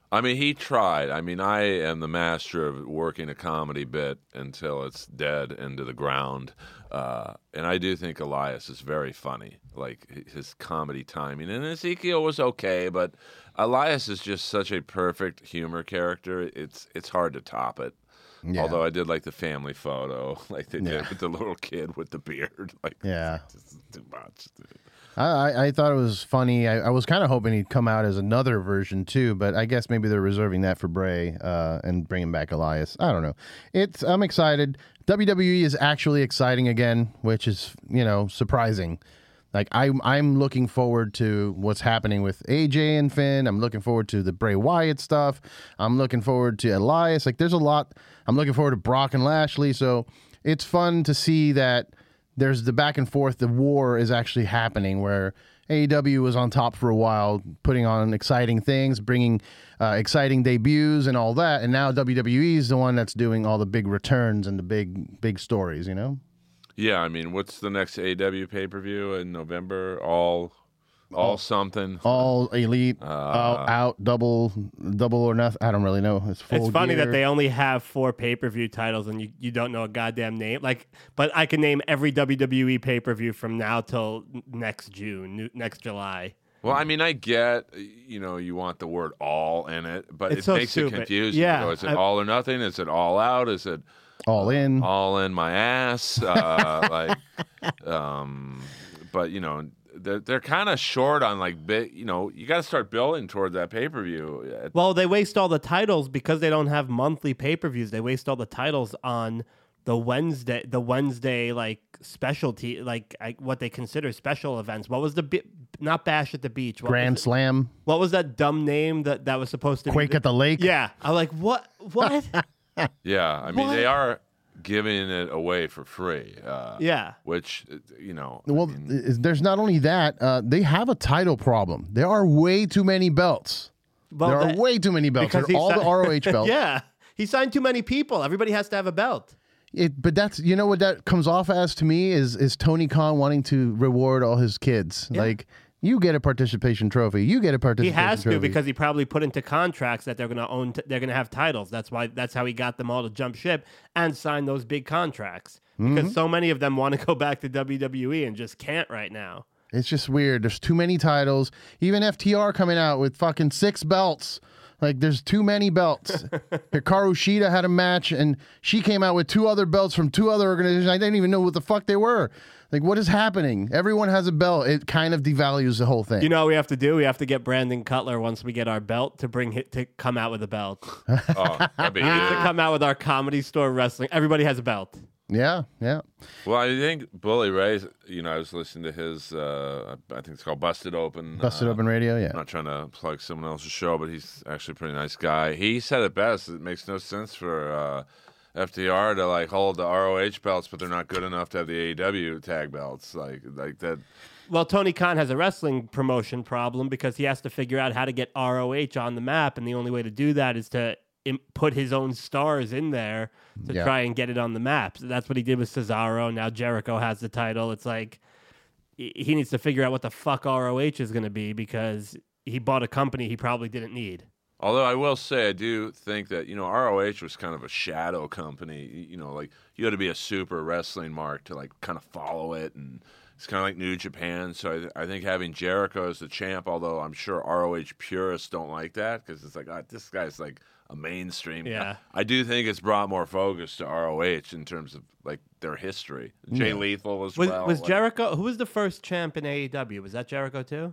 I mean, he tried. I mean, I am the master of working a comedy bit until it's dead into the ground. Uh, and I do think Elias is very funny, like his comedy timing. And Ezekiel was okay, but Elias is just such a perfect humor character. It's it's hard to top it. Yeah. Although I did like the family photo, like they did yeah. with the little kid with the beard. Like, yeah, it's too much. Dude. I, I thought it was funny. I, I was kind of hoping he'd come out as another version too, but I guess maybe they're reserving that for Bray uh, and bringing back Elias. I don't know. It's I'm excited. W W E is actually exciting again, which is you know surprising. Like I'm I'm looking forward to what's happening with A J and Finn. I'm looking forward to the Bray Wyatt stuff. I'm looking forward to Elias. Like there's a lot. I'm looking forward to Brock and Lashley. So it's fun to see that. There's the back and forth. The war is actually happening where A E W was on top for a while, putting on exciting things, bringing uh, exciting debuts and all that. And now W W E is the one that's doing all the big returns and the big, big stories, you know? Yeah, I mean, what's the next A E W pay-per-view in November? All... All, all something, all elite, uh, all out, double, double or nothing. I don't really know. It's full. It's funny gear. that they only have four pay per view titles, and you, you don't know a goddamn name. Like, but I can name every W W E pay per view from now till next June, next July. Well, I mean, I get, you know, you want the word "all" in it, but it's it so makes stupid. it confusing. Yeah, You know, is it I, all or nothing? Is it all out? Is it all in? All in my ass? Uh, like, um, but you know. They're, they're kind of short on, like, bit, you know, you got to start building toward that pay-per-view. Well, they waste all the titles because they don't have monthly pay-per-views. They waste all the titles on the Wednesday, the Wednesday, like, specialty, like, I, what they consider special events. What was the, bi- not Bash at the Beach. What Grand Slam. What was that dumb name that, that was supposed to Quake be? The, at the Lake? Yeah. I'm like, what? What? Yeah. I mean, What? they are giving it away for free. Uh, yeah. Which, you know. Well, I mean, there's not only that, uh, they have a title problem. There are way too many belts. Well, there that, are way too many belts. because They're all si- the R O H belts. Yeah. He signed too many people. Everybody has to have a belt. It, but that's you know what that comes off as to me is is Tony Khan wanting to reward all his kids. Yeah. Like you get a participation trophy, you get a He participation. has to trophy. because he probably put into contracts that they're going to own. T- they're going to have titles. That's why. That's how he got them all to jump ship and sign those big contracts. Because Mm-hmm. so many of them want to go back to W W E and just can't right now. It's just weird. There's too many titles. Even F T R coming out with fucking six belts. Like there's too many belts. Hikaru Shida had a match and she came out with two other belts from two other organizations. I didn't even know what the fuck they were. Like what is happening? Everyone has a belt. It kind of devalues the whole thing. You know what we have to do? We have to get Brandon Cutler once we get our belt to bring it to come out with a belt. oh, that'd be to come out with our Comedy Store wrestling. Everybody has a belt. Yeah, yeah. Well, I think Bully Ray, you know, I was listening to his, uh, I think it's called Busted Open. Busted uh, Open Radio, yeah. I'm not trying to plug someone else's show, but he's actually a pretty nice guy. He said it best. It makes no sense for uh, F T R to, like, hold the R O H belts, but they're not good enough to have the A E W tag belts. Like, like that. Well, Tony Khan has a wrestling promotion problem because he has to figure out how to get R O H on the map, and the only way to do that is to im- put his own stars in there to Yeah. try and get it on the map. So that's what he did with Cesaro. Now Jericho has the title. It's like he he needs to figure out what the fuck R O H is going to be because he bought a company he probably didn't need. Although I will say, I do think that, you know, R O H was kind of a shadow company. You know, like, you had to be a super wrestling mark to, like, kind of follow it. And it's kind of like New Japan. So I, th- I think having Jericho as the champ, although I'm sure R O H purists don't like that because it's like, oh, this guy's like a mainstream. Yeah. I, I do think it's brought more focus to R O H in terms of, like, their history. Jay Lethal as Was, well. was like- Jericho, who was the first champ in A E W? Was that Jericho too?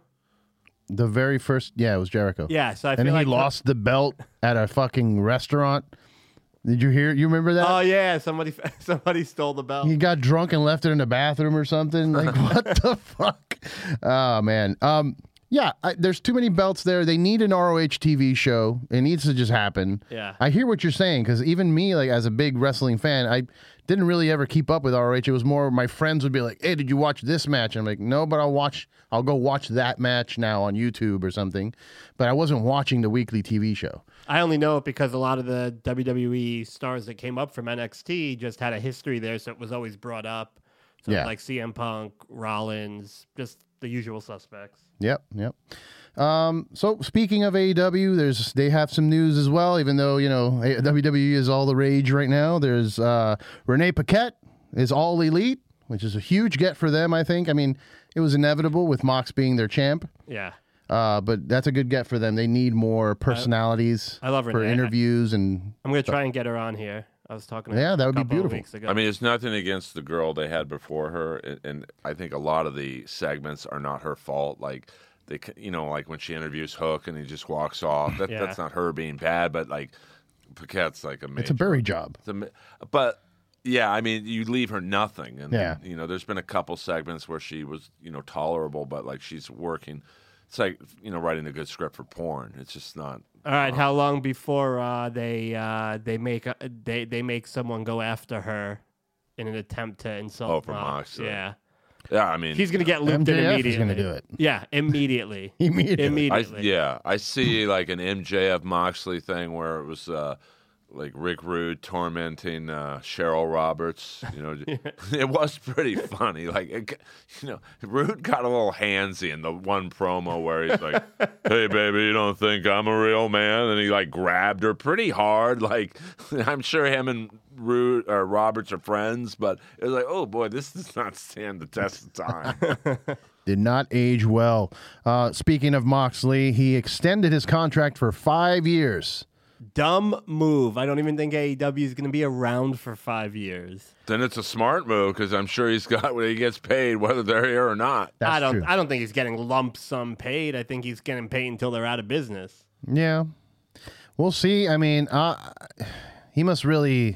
The very first, yeah, it was Jericho. Yeah, so I and feel then like he lost the belt at a fucking restaurant. Did you hear? You remember that? Oh yeah, somebody somebody stole the belt. He got drunk and left it in the bathroom or something. Like what the fuck? Oh man. Um. Yeah. I, there's too many belts there. They need an R O H T V show. It needs to just happen. Yeah. I hear what you're saying because even me, like as a big wrestling fan, I didn't really ever keep up with R O H. It was more my friends would be like, "Hey, did you watch this match?" And I'm like, "No, but I'll watch. I'll go watch that match now on YouTube or something." But I wasn't watching the weekly T V show. I only know it because a lot of the W W E stars that came up from N X T just had a history there, so it was always brought up. So Yeah. like C M Punk, Rollins, just the usual suspects. Yep, yep. Um, so speaking of A E W, there's they have some news as well. Even though you know W W E is all the rage right now, there's uh, Renee Paquette is all elite, which is a huge get for them. I think. I mean, it was inevitable with Mox being their champ. Yeah. Uh, but that's a good get for them. They need more personalities I love for Renee. interviews and. I'm gonna try and get her on here. I was talking to Yeah, her that a would be couple of beautiful. weeks ago. I mean, it's nothing against the girl they had before her, and, and I think a lot of the segments are not her fault. Like they, c- you know, like when she interviews Hook and he just walks off. That, Yeah. That's not her being bad, but like Paquette's like a major. It's a Barry job. It's a ma- but yeah, I mean, you leave her nothing, and Yeah. you know, there's been a couple segments where she was, you know, tolerable, but like she's working. It's like you know, writing a good script for porn. It's just not. All right, how long before uh, they uh, they make a, they they make someone go after her in an attempt to insult? Oh, for Mox? Mox, uh, Yeah, Yeah, I mean, he's gonna get looped in M J F immediately. is going to do it. Yeah, immediately. Immediately. I, Immediately. yeah, I see like an M J F Moxley thing where it was uh, like Rick Rude tormenting uh, Cheryl Roberts. You know, it was pretty funny. Like, it, you know, Rude got a little handsy in the one promo where he's like, "Hey, baby, you don't think I'm a real man?" And he like grabbed her pretty hard. Like, I'm sure him and Rude or Roberts are friends, but it was like, oh boy, this does not stand the test of time. Did not age well. Uh, speaking of Moxley, he extended his contract for five years. Dumb move. I don't even think A E W is going to be around for five years. Then it's a smart move because I'm sure he's got what he gets paid, whether they're here or not. That's I don't. true. I don't think he's getting lump sum paid. I think he's getting paid until they're out of business. Yeah, we'll see. I mean, uh, he must really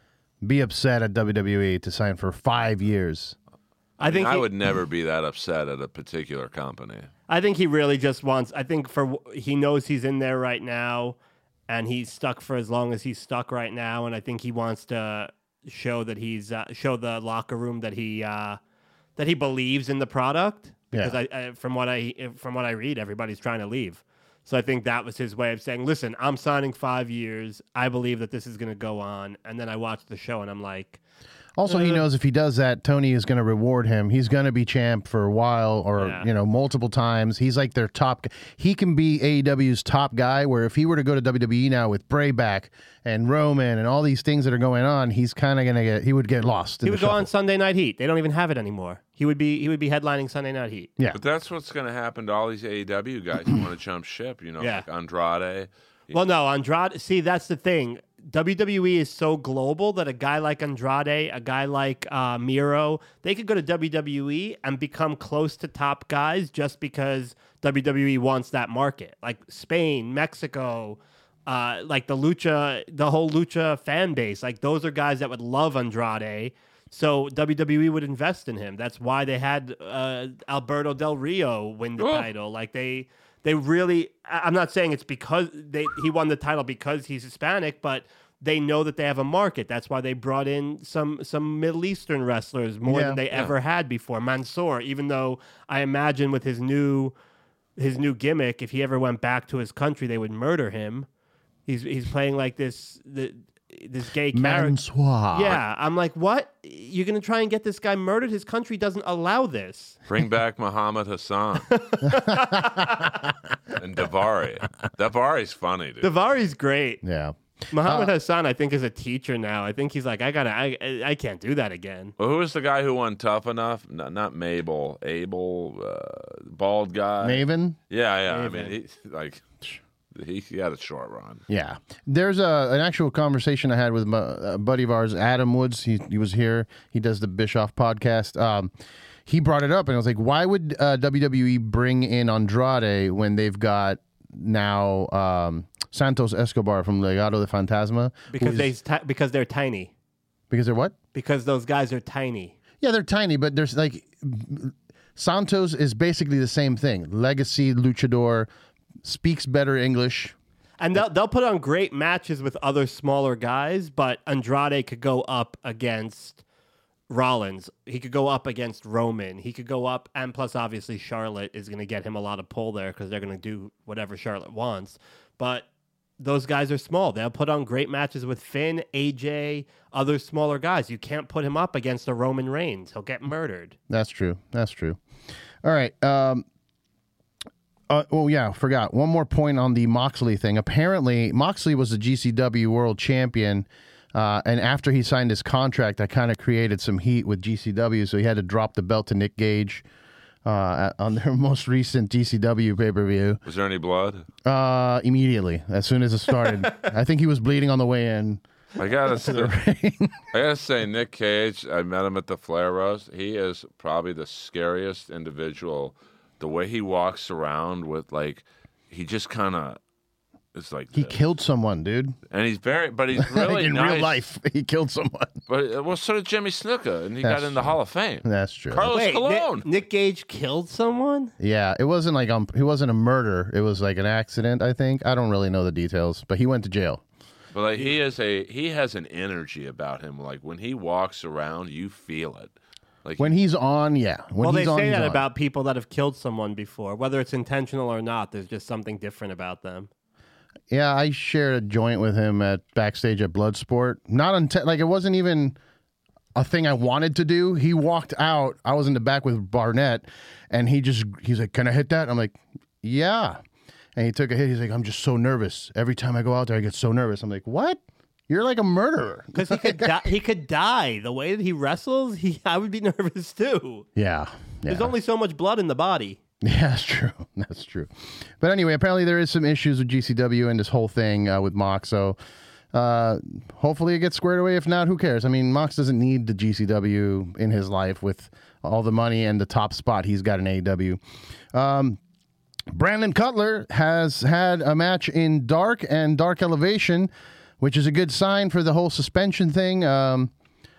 be upset at W W E to sign for five years. I think I he, would never be that upset at a particular company. I think he really just wants. I think for he knows he's in there right now, and he's stuck for as long as he's stuck right now. And I think he wants to show that he's uh, show the locker room that he uh, that he believes in the product. Because Yeah. I, I from what I from what I read, everybody's trying to leave. So I think that was his way of saying, "Listen, I'm signing five years. I believe that this is going to go on." And then I watched the show, and I'm like, Also, he knows if he does that, Tony is going to reward him. He's going to be champ for a while or, Yeah. you know, multiple times. He's like their top. g- He can be A E W's top guy, where if he were to go to W W E now with Bray back and Roman and all these things that are going on, he's kind of going to get, he would get lost. In he the would go on shuffle. Sunday Night Heat. They don't even have it anymore. He would be he would be headlining Sunday Night Heat. Yeah. But that's what's going to happen to all these A E W guys who want to jump ship, you know, Yeah. like Andrade. Well, no, Andrade. See, that's the thing. W W E is so global that a guy like Andrade, a guy like uh, Miro, they could go to W W E and become close to top guys just because W W E wants that market. Like Spain, Mexico, uh, like the Lucha, the whole Lucha fan base. Like those are guys that would love Andrade. So W W E would invest in him. That's why they had uh, Alberto Del Rio win the Oh. title. Like they. They really, I- I'm not saying it's because they he won the title because he's Hispanic, but they know that they have a market. That's why they brought in some some Middle Eastern wrestlers more Yeah, than they yeah. ever had before. Mansoor, even though I imagine with his new his new gimmick, if he ever went back to his country, they would murder him. He's he's playing like this the, this gay character. Mansoir. Yeah, I'm like, what? You're gonna try and get this guy murdered? His country doesn't allow this. Bring back Muhammad Hassan and Davari. Davari's funny, dude. Davari's great. Yeah. Muhammad Hassan, I think, is a teacher now. I think he's like, I gotta, I, I I can't do that again. well, who was the guy who won Tough Enough? No, not Mabel. Abel, uh, bald guy. Maven. Yeah, yeah. I Maven. mean, he, like, he, he had a short run. Yeah. There's a an actual conversation I had with my, a buddy of ours, Adam Woods. He he was here. He does the Bischoff podcast. Um, he brought it up, and I was like, why would uh, W W E bring in Andrade when they've got now um, Santos Escobar from Legado de Fantasma? Because who's- they ti- because they're tiny. because they're what? Because those guys are tiny. Yeah, they're tiny, but there's like Santos is basically the same thing. Legacy luchador, speaks better English. And they'll, they'll put on great matches with other smaller guys, but Andrade could go up against Rollins. He could go up against Roman. He could go up, and plus, obviously, Charlotte is going to get him a lot of pull there because they're going to do whatever Charlotte wants. But those guys are small. They'll put on great matches with Finn, A J, other smaller guys. You can't put him up against a Roman Reigns. He'll get murdered. That's true. That's true. All right. Um, uh, oh, yeah, forgot. One more point on the Moxley thing. Apparently, Moxley was the G C W World Champion, uh, and after he signed his contract, that kind of created some heat with G C W, so he had to drop the belt to Nick Gage. Uh, on their most recent G C W pay-per-view. Was there any blood? Uh, immediately, as soon as it started. I think he was bleeding on the way in. I gotta say, I gotta say, Nick Cage. I met him at the Flair Roast. He is probably the scariest individual. The way he walks around with, like, he just kind of. It's like he this. killed someone, dude. And he's very, but he's really in nice. real life. He killed someone. But well, so did Jimmy Snuka, and he That's got in the true. Hall of Fame. That's true. Carlos Wait, Colon. Nick, Nick Gage killed someone? Yeah, it wasn't like um, he wasn't a murder. It was like an accident. I think I don't really know the details, but he went to jail. But like he is a he has an energy about him. Like when he walks around, you feel it. Like When he's on, yeah. When well, he's they on, say he's that on. about people that have killed someone before. Whether it's intentional or not, there's just something different about them. Yeah, I shared a joint with him at backstage at Bloodsport. Not until like it wasn't even a thing I wanted to do. He walked out. I was in the back with Barnett, and he just he's like, "Can I hit that?" I'm like, "Yeah." And he took a hit. He's like, "I'm just so nervous. Every time I go out there, I get so nervous." I'm like, "What? You're like a murderer." Because he could di- he could die. The way that he wrestles, he I would be nervous too. Yeah, yeah. There's only so much blood in the body. Yeah, that's true. That's true. But anyway, apparently there is some issues with G C W and this whole thing uh, with Mox. So uh, hopefully it gets squared away. If not, who cares? I mean, Mox doesn't need the G C W in his life with all the money and the top spot he's got in A E W. Um, Brandon Cutler has had a match in Dark and Dark Elevation, which is a good sign for the whole suspension thing. Um,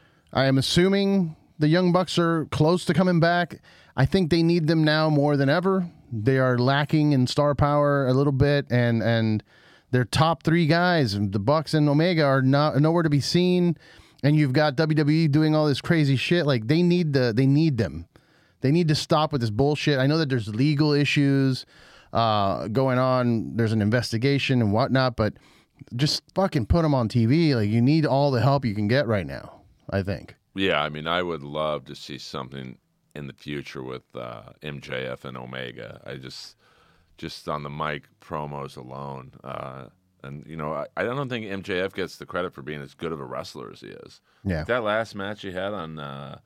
I am assuming the Young Bucks are close to coming back. I think they need them now more than ever. They are lacking in star power a little bit, and and their top three guys, the Bucks and Omega, are not nowhere to be seen. And you've got W W E doing all this crazy shit. Like they need the they need them. They need to stop with this bullshit. I know that there's legal issues uh, going on. There's an investigation and whatnot, but just fucking put them on T V. Like you need all the help you can get right now, I think. Yeah, I mean, I would love to see something in the future with uh, M J F and Omega. I just, just on the mic promos alone, uh, and you know, I, I don't think M J F gets the credit for being as good of a wrestler as he is. Yeah, that last match he had on uh,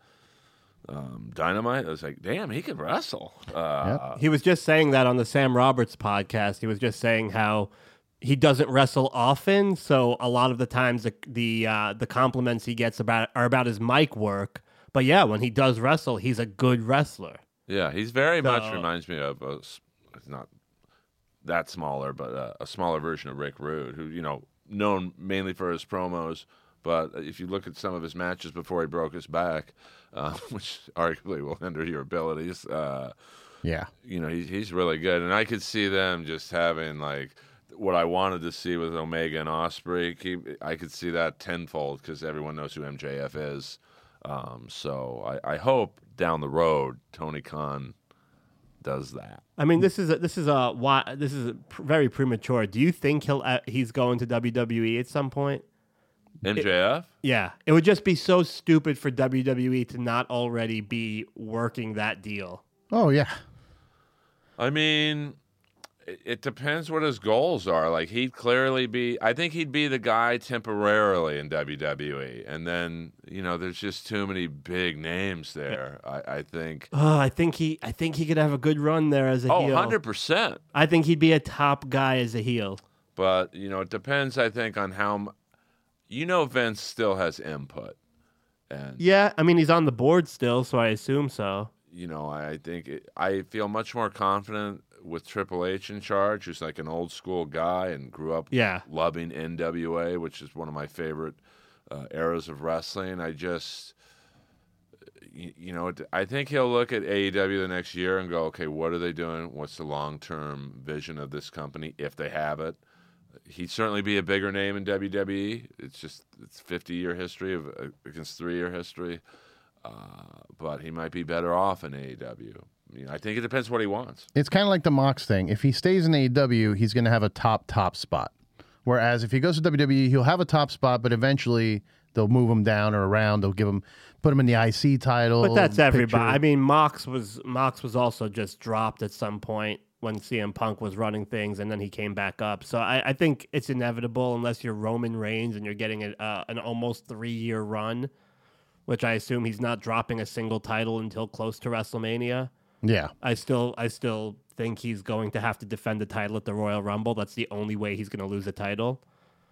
um, Dynamite, I was like, damn, he could wrestle. Uh, Yep. He was just saying that on the Sam Roberts podcast. He was just saying how he doesn't wrestle often, so a lot of the times the the, uh, the compliments he gets about are about his mic work. But yeah, when he does wrestle, he's a good wrestler. Yeah, he's very So- much reminds me of a, s- it's not that smaller, but uh, a smaller version of Rick Rude, who you know known mainly for his promos. But if you look at some of his matches before he broke his back, uh, which arguably will hinder your abilities, uh, yeah. you know he's he's really good, and I could see them just having like what I wanted to see with Omega and Ospreay. Keep, I could see that tenfold because everyone knows who M J F is. Um, so I, I hope down the road Tony Khan does that. I mean, this is a, this is a why this is a pr- very premature. Do you think he'll uh, he's going to W W E at some point? M J F? Yeah, it would just be so stupid for W W E to not already be working that deal. Oh yeah. I mean, it, it depends what his goals are. Like he'd clearly be. I think he'd be the guy temporarily in W W E, and then you know, there's just too many big names there. I, I think. Oh, I think he I think he could have a good run there as a Oh, heel. one hundred percent. I think he'd be a top guy as a heel. But you know, it depends. I think on how. m- You know, Vince still has input, and Yeah, I mean he's on the board still, so I assume so. you know, I think it, I feel much more confident with Triple H in charge, who's like an old school guy and grew up Yeah. loving N W A, which is one of my favorite uh, eras of wrestling. I just, you, you know, I think he'll look at A E W the next year and go, okay, what are they doing? What's the long term vision of this company if they have it? He'd certainly be a bigger name in W W E. It's just it's fifty year history of uh, against three year history, uh, but he might be better off in A E W. You know, I think it depends what he wants. It's kind of like the Mox thing. If he stays in A E W, he's going to have a top top spot. Whereas if he goes to W W E, he'll have a top spot, but eventually they'll move him down or around. They'll give him, put him in the I C title. But that's picture. everybody. I mean, Mox was Mox was also just dropped at some point when C M Punk was running things, and then he came back up. So I, I think it's inevitable unless you're Roman Reigns and you're getting a, uh, an almost three-year run, which I assume he's not dropping a single title until close to WrestleMania. Yeah. I still I still think he's going to have to defend the title at the Royal Rumble. That's the only way he's going to lose a title.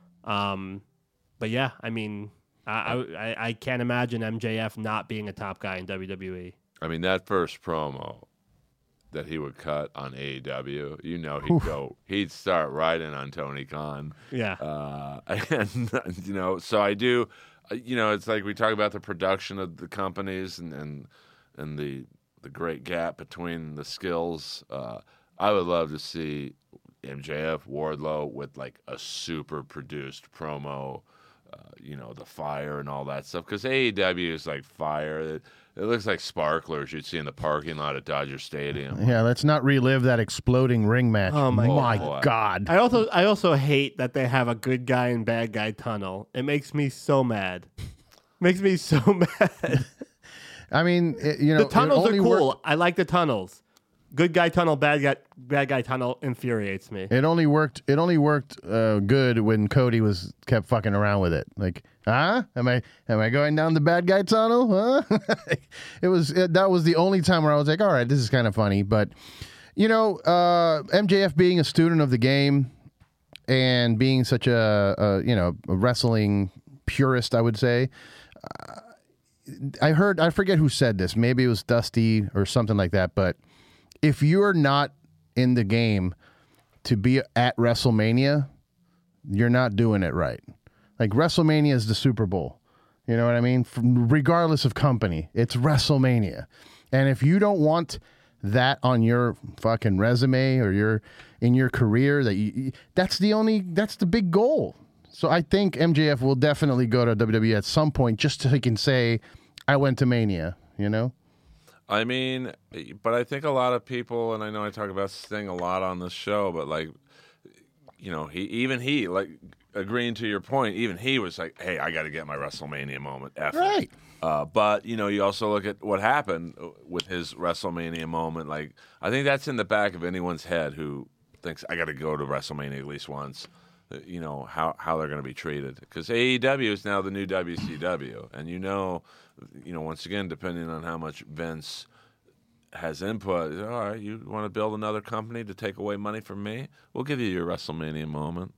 Um, but yeah, I mean, I, I I can't imagine M J F not being a top guy in W W E. I mean, that first promo that he would cut on A E W, you know, he'd Oof. go, he'd start riding on Tony Khan. Yeah. Uh, and, you know, so I do, you know, it's like we talk about the production of the companies and, and, and the, the great gap between the skills. Uh, I would love to see M J F, Wardlow with like a super produced promo, uh, you know, the fire and all that stuff. Because A E W is like fire. It, it looks like sparklers you'd see in the parking lot at Dodger Stadium. Yeah, let's not relive that exploding ring match. Oh my, my God. God! I also I also hate that they have a good guy and bad guy tunnel. It makes me so mad. Makes me so mad. I mean, it, you know, the tunnels are cool. Worked, I like the tunnels. Good guy tunnel, bad guy bad guy tunnel infuriates me. It only worked. It only worked uh, good when Cody was kept fucking around with it. Like, huh? Am I am I going down the bad guy tunnel? Huh? it was it, that was the only time where I was like, all right, this is kind of funny. But you know, uh, M J F being a student of the game and being such a, a you know a wrestling purist, I would say. Uh, I heard. I forget who said this. Maybe it was Dusty or something like that. But if you're not in the game to be at WrestleMania, you're not doing it right. Like, WrestleMania is the Super Bowl. You know what I mean? From, regardless of company, it's WrestleMania. And if you don't want that on your fucking resume or your in your career, that you, that's the only that's the big goal. So I think M J F will definitely go to W W E at some point just so he can say, I went to Mania, you know? I mean, but I think a lot of people, and I know I talk about Sting a lot on this show, but like, you know, he even he, like, agreeing to your point, even he was like, hey, I got to get my WrestleMania moment. F right. Uh, but, you know, you also look at what happened with his WrestleMania moment. Like, I think that's in the back of anyone's head who thinks, I got to go to WrestleMania at least once. You know, how, how they're going to be treated. Because A E W is now the new W C W. And you know, you know, once again, depending on how much Vince has input, all right, you want to build another company to take away money from me? We'll give you your WrestleMania moment.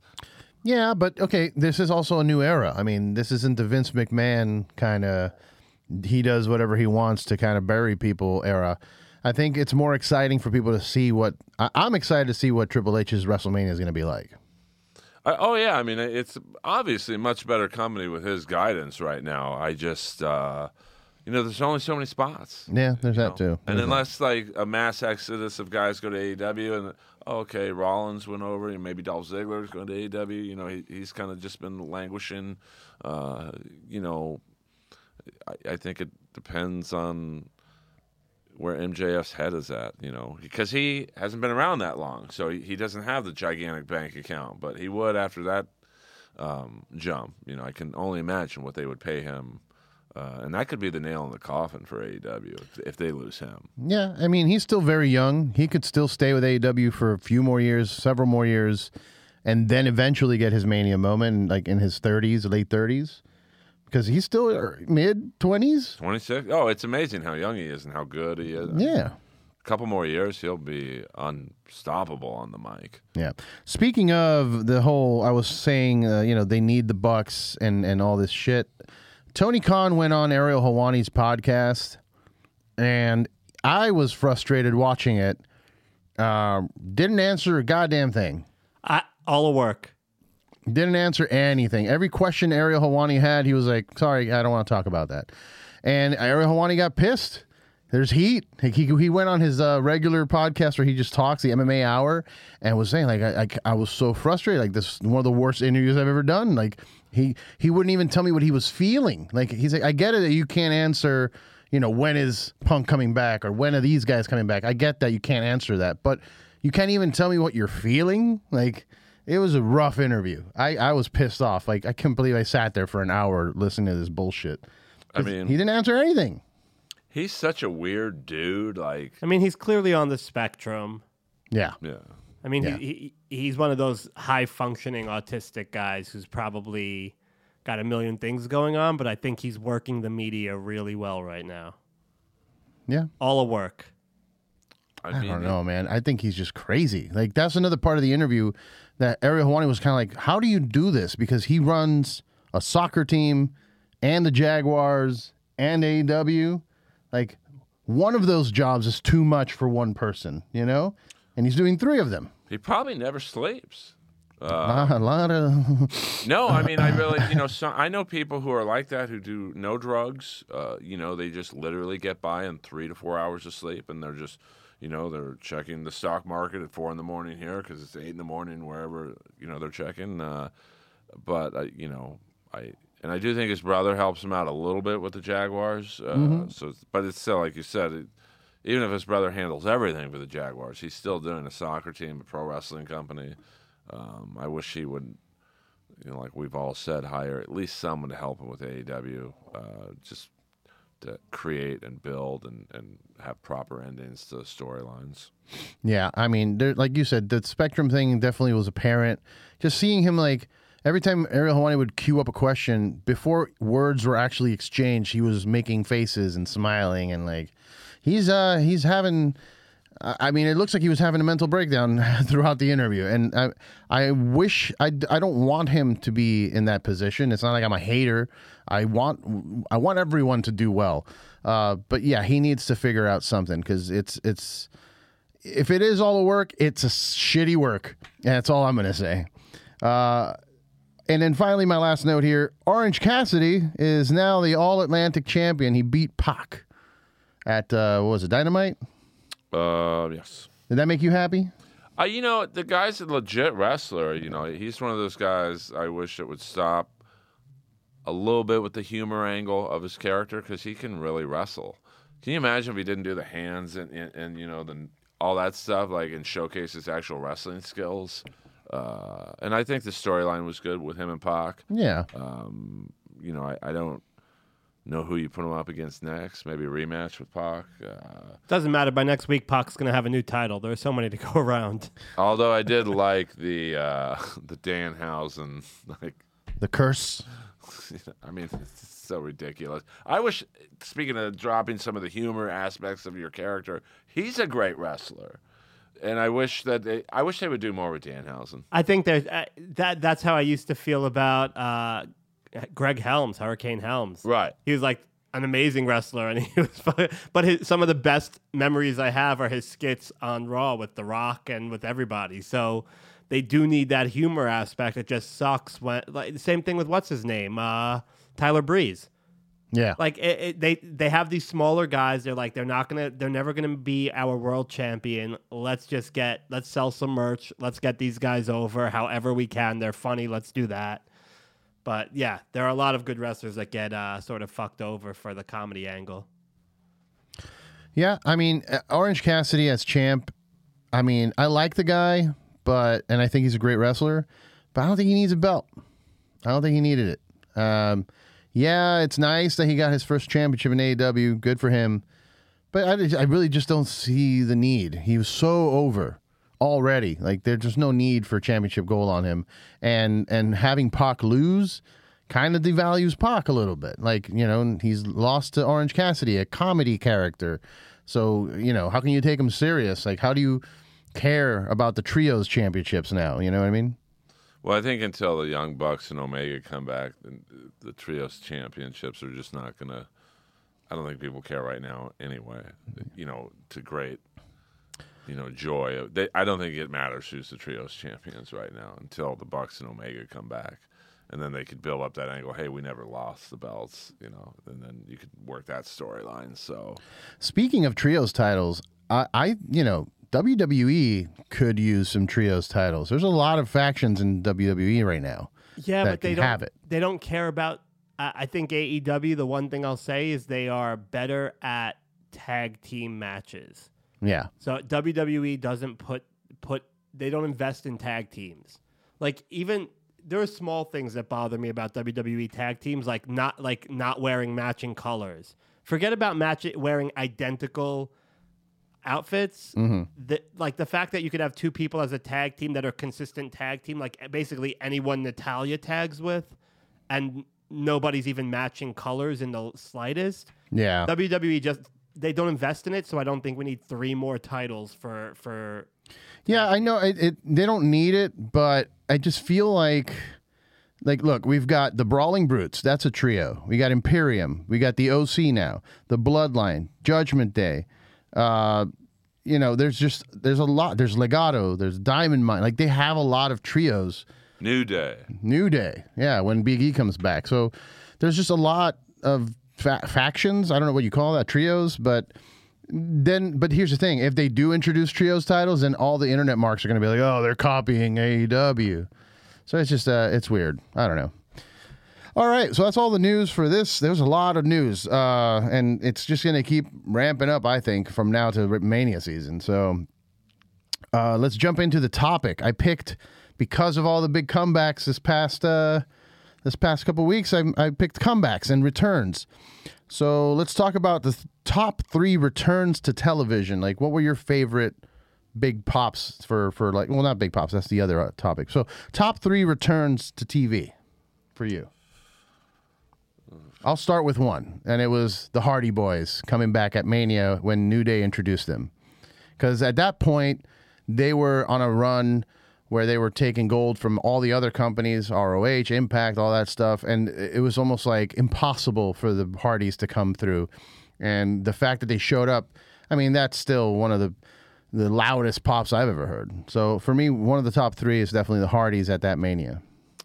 Yeah, but, okay, this is also a new era. I mean, this isn't the Vince McMahon kind of, he does whatever he wants to kind of bury people era. I think it's more exciting for people to see what, I, I'm excited to see what Triple H's WrestleMania is going to be like. Uh, oh, yeah. I mean, it's obviously a much better company with his guidance right now. I just, uh, you know, there's only so many spots. Yeah, there's that know? too. And there's unless, that. like, a mass exodus of guys go to A E W and, oh, okay, Rollins went over and maybe Dolph Ziggler's going to A E W. You know, he, he's kind of just been languishing. Uh, you know, I, I think it depends on where M J F's head is at, you know, because he hasn't been around that long, so he, he doesn't have the gigantic bank account, but he would after that um, jump. You know, I can only imagine what they would pay him, uh, and that could be the nail in the coffin for A E W if, if they lose him. Yeah, I mean, he's still very young. He could still stay with A E W for a few more years, several more years, and then eventually get his Mania moment, like in his thirties, late thirties. Because he's still mid-twenties? twenty-six? Oh, it's amazing how young he is and how good he is. Yeah. A couple more years, he'll be unstoppable on the mic. Yeah. Speaking of the whole, I was saying, uh, you know, they need the Bucks and, and all this shit. Tony Khan went on Ariel Helwani's podcast, and I was frustrated watching it. Uh, didn't answer a goddamn thing. I, all the work. Didn't answer anything. Every question Ariel Helwani had, he was like, sorry, I don't want to talk about that. And Ariel Helwani got pissed. There's heat. He, he went on his uh, regular podcast where he just talks, the M M A Hour, and was saying, like, I, I, I was so frustrated. Like, this is one of the worst interviews I've ever done. Like, he, he wouldn't even tell me what he was feeling. Like, he's like, I get it that you can't answer, you know, when is Punk coming back or when are these guys coming back? I get that you can't answer that. But you can't even tell me what you're feeling? Like... it was a rough interview. I, I was pissed off. Like, I can't believe I sat there for an hour listening to this bullshit. I mean, he didn't answer anything. He's such a weird dude. Like, I mean, he's clearly on the spectrum. Yeah. yeah. I mean, Yeah. he, he he's one of those high-functioning autistic guys who's probably got a million things going on, but I think he's working the media really well right now. Yeah. All a work. I, I mean, don't know, man. I think he's just crazy. Like, that's another part of the interview that Ariel Helwani was kind of like, how do you do this? Because he runs a soccer team and the Jaguars and A E W. Like, one of those jobs is too much for one person, you know? And he's doing three of them. He probably never sleeps. Uh, a lot of... No, I mean, I really, you know, so, I know people who are like that who do no drugs. Uh, you know, they just literally get by on three to four hours of sleep, and they're just, you know, they're checking the stock market at four in the morning here because it's eight in the morning wherever, you know, they're checking. Uh, but, uh, you know, I... And I do think his brother helps him out a little bit with the Jaguars. Uh, mm-hmm. So, but it's still, like you said, it, even if his brother handles everything for the Jaguars, he's still doing a soccer team, a pro wrestling company. Um, I wish he would, you know, like we've all said, hire at least someone to help him with A E W, uh, just to create and build and, and have proper endings to storylines. Yeah, I mean, there, like you said, the Spectrum thing definitely was apparent. Just seeing him, like, every time Ariel Helwani would cue up a question, before words were actually exchanged, he was making faces and smiling, and like he's uh he's having. I mean, it looks like he was having a mental breakdown throughout the interview, and I I wish I, I don't want him to be in that position. It's not like I'm a hater. I want I want everyone to do well, uh, but yeah, he needs to figure out something because it's it's if it is all the work, it's a shitty work. That's all I'm gonna say. Uh, And then finally, my last note here, Orange Cassidy is now the All-Atlantic champion. He beat Pac at, uh, what was it, Dynamite? Uh, yes. Did that make you happy? Uh, you know, the guy's a legit wrestler. You know, he's one of those guys I wish it would stop a little bit with the humor angle of his character because he can really wrestle. Can you imagine if he didn't do the hands and, and, and you know, the, all that stuff, like, and showcase his actual wrestling skills? Uh, and I think the storyline was good with him and Pac. Yeah. Um, you know, I, I don't know who you put him up against next. Maybe a rematch with Pac. Uh, Doesn't matter. By next week, Pac's going to have a new title. There are so many to go around. although I did like the uh, the Danhausen, like The curse. I mean, it's so ridiculous. I wish, speaking of dropping some of the humor aspects of your character, he's a great wrestler. And I wish that they, I wish they would do more with Danhausen. I think there's uh, that. That's how I used to feel about uh, Greg Helms, Hurricane Helms. Right. He was like an amazing wrestler, and he was. Fun. But his, some of the best memories I have are his skits on Raw with The Rock and with everybody. So they do need that humor aspect. It just sucks when. Like the same thing with what's his name, uh, Tyler Breeze. Yeah. Like it, it, they they have these smaller guys. They're like they're not gonna they're never gonna be our world champion. Let's just get let's sell some merch. Let's get these guys over however we can. They're funny. Let's do that. But yeah, there are a lot of good wrestlers that get uh, sort of fucked over for the comedy angle. Yeah, I mean, uh, Orange Cassidy as champ. I mean, I like the guy, but and I think he's a great wrestler, but I don't think he needs a belt. I don't think he needed it. Um, Yeah, it's nice that he got his first championship in A E W. Good for him. But I, I really just don't see the need. He was so over already. Like, there's just no need for a championship goal on him. And and having Pac lose kind of devalues Pac a little bit. Like, you know, he's lost to Orange Cassidy, a comedy character. So, you know, how can you take him serious? Like, how do you care about the Trios championships now? You know what I mean? Well, I think until the Young Bucks and Omega come back, the, the Trios championships are just not going to – I don't think people care right now anyway, you know, to great, you know, joy. They, I don't think it matters who's the Trios champions right now until the Bucks and Omega come back. And then they could build up that angle, hey, we never lost the belts, you know, and then you could work that storyline. So, speaking of Trios titles, I, I you know – W W E could use some Trios titles. There's a lot of factions in W W E right now. Yeah, that but they can don't have it. They don't care about. Uh, I think A E W. The one thing I'll say is they are better at tag team matches. Yeah. So W W E doesn't put put. They don't invest in tag teams. like even there are small things that bother me about W W E tag teams, like not like not wearing matching colors. Forget about match wearing identical outfits. Mm-hmm. The, like the fact that you could have two people as a tag team that are consistent tag team, like basically anyone Natalya tags with, and nobody's even matching colors in the slightest. Yeah. W W E just they don't invest in it, so I don't think we need three more titles for for. Yeah, I know it, it. They don't need it, but I just feel like, like, look, we've got the Brawling Brutes. That's a trio. We got Imperium. We got the O C now. The Bloodline. Judgment Day. Uh, you know, there's just there's a lot. There's Legado. There's Diamond Mine. Like they have a lot of trios. New Day. New Day. Yeah, when Big E comes back. So there's just a lot of fa- factions. I don't know what you call that, trios, but. Then, but here's the thing: if they do introduce trios titles, then all the internet marks are going to be like, "Oh, they're copying A E W." So it's just, uh, it's weird. I don't know. All right, so that's all the news for this. There's a lot of news, uh, and it's just going to keep ramping up, I think, from now to Mania season. So uh, let's jump into the topic. I picked because of all the big comebacks this past uh, this past couple weeks. I, I picked comebacks and returns. So let's talk about the th- top three returns to television. Like, what were your favorite big pops for, for like, well, not big pops. That's the other uh, topic. So top three returns to T V for you. I'll start with one. And it was the Hardy Boys coming back at Mania when New Day introduced them. Because at that point, they were on a run where they were taking gold from all the other companies, R O H, Impact, all that stuff. And it was almost like impossible for the Hardys to come through. And the fact that they showed up, I mean, that's still one of the the loudest pops I've ever heard. So for me, one of the top three is definitely the Hardys at that Mania.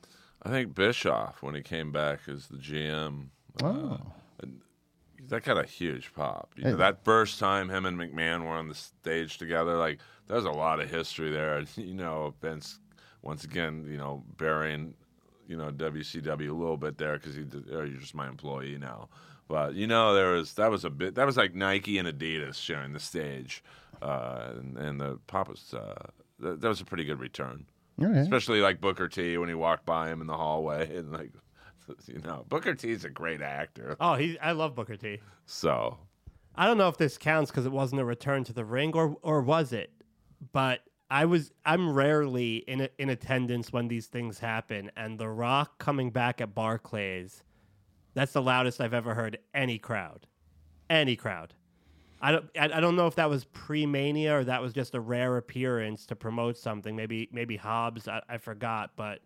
I think Bischoff, when he came back as the G M. Oh. Uh, that got a huge pop. You know, that first time him and McMahon were on the stage together, like, there's a lot of history there. You know, Vince, once again, you know, burying, you know, W C W a little bit there because he, oh, you're just my employee now. But, you know, there was, that was a bit, that was like Nike and Adidas sharing the stage. Uh, and, and the pop was, uh, that, that was a pretty good return. Okay. Especially like Booker T when he walked by him in the hallway and like, you know, Booker T is a great actor. Oh, he I love Booker T. So, I don't know if this counts because it wasn't a return to the ring, or or was it? But I was I'm rarely in a, in attendance when these things happen, and The Rock coming back at Barclays, that's the loudest I've ever heard any crowd, any crowd. I don't I, I don't know if that was pre-Mania or that was just a rare appearance to promote something. Maybe maybe Hobbs, I, I forgot, but.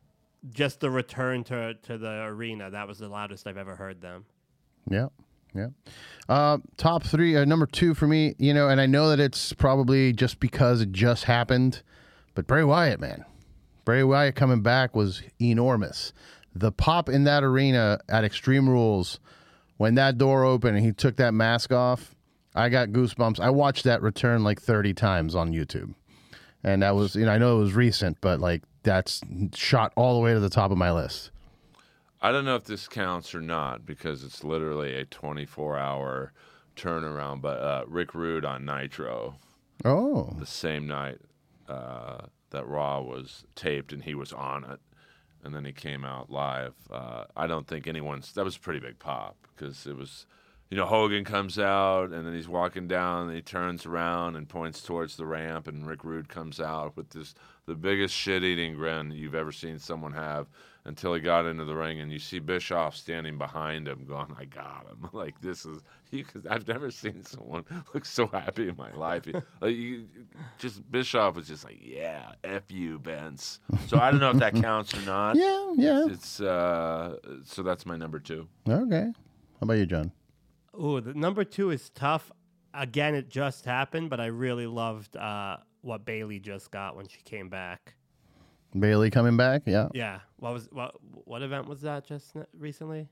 Just the return to to the arena, that was the loudest I've ever heard them. Yeah, yeah. Uh, top three, uh, number two for me, you know, and I know that it's probably just because it just happened, but Bray Wyatt, man. Bray Wyatt coming back was enormous. The pop in that arena at Extreme Rules, when that door opened and he took that mask off, I got goosebumps. I watched that return like thirty times on YouTube. And that was, you know, I know it was recent, but like that's shot all the way to the top of my list. I don't know if this counts or not because it's literally a twenty-four hour turnaround. But uh, Rick Rude on Nitro, oh, the same night uh, that Raw was taped, and he was on it, and then he came out live. Uh, I don't think anyone's that was a pretty big pop because it was. You know, Hogan comes out, and then he's walking down, and he turns around and points towards the ramp, and Rick Rude comes out with this the biggest shit-eating grin you've ever seen someone have until he got into the ring, and you see Bischoff standing behind him going, I got him. Like, this is, you, I've never seen someone look so happy in my life. Like, you, just Bischoff was just like, yeah, F you, Vince. So I don't know if that counts or not. Yeah, yeah. It's, it's uh, so that's my number two. Okay. How about you, John? Ooh, the number two is tough. Again, it just happened, but I really loved uh, what Bayley just got when she came back. Bayley coming back, yeah. Yeah. What was what? What event was that just recently?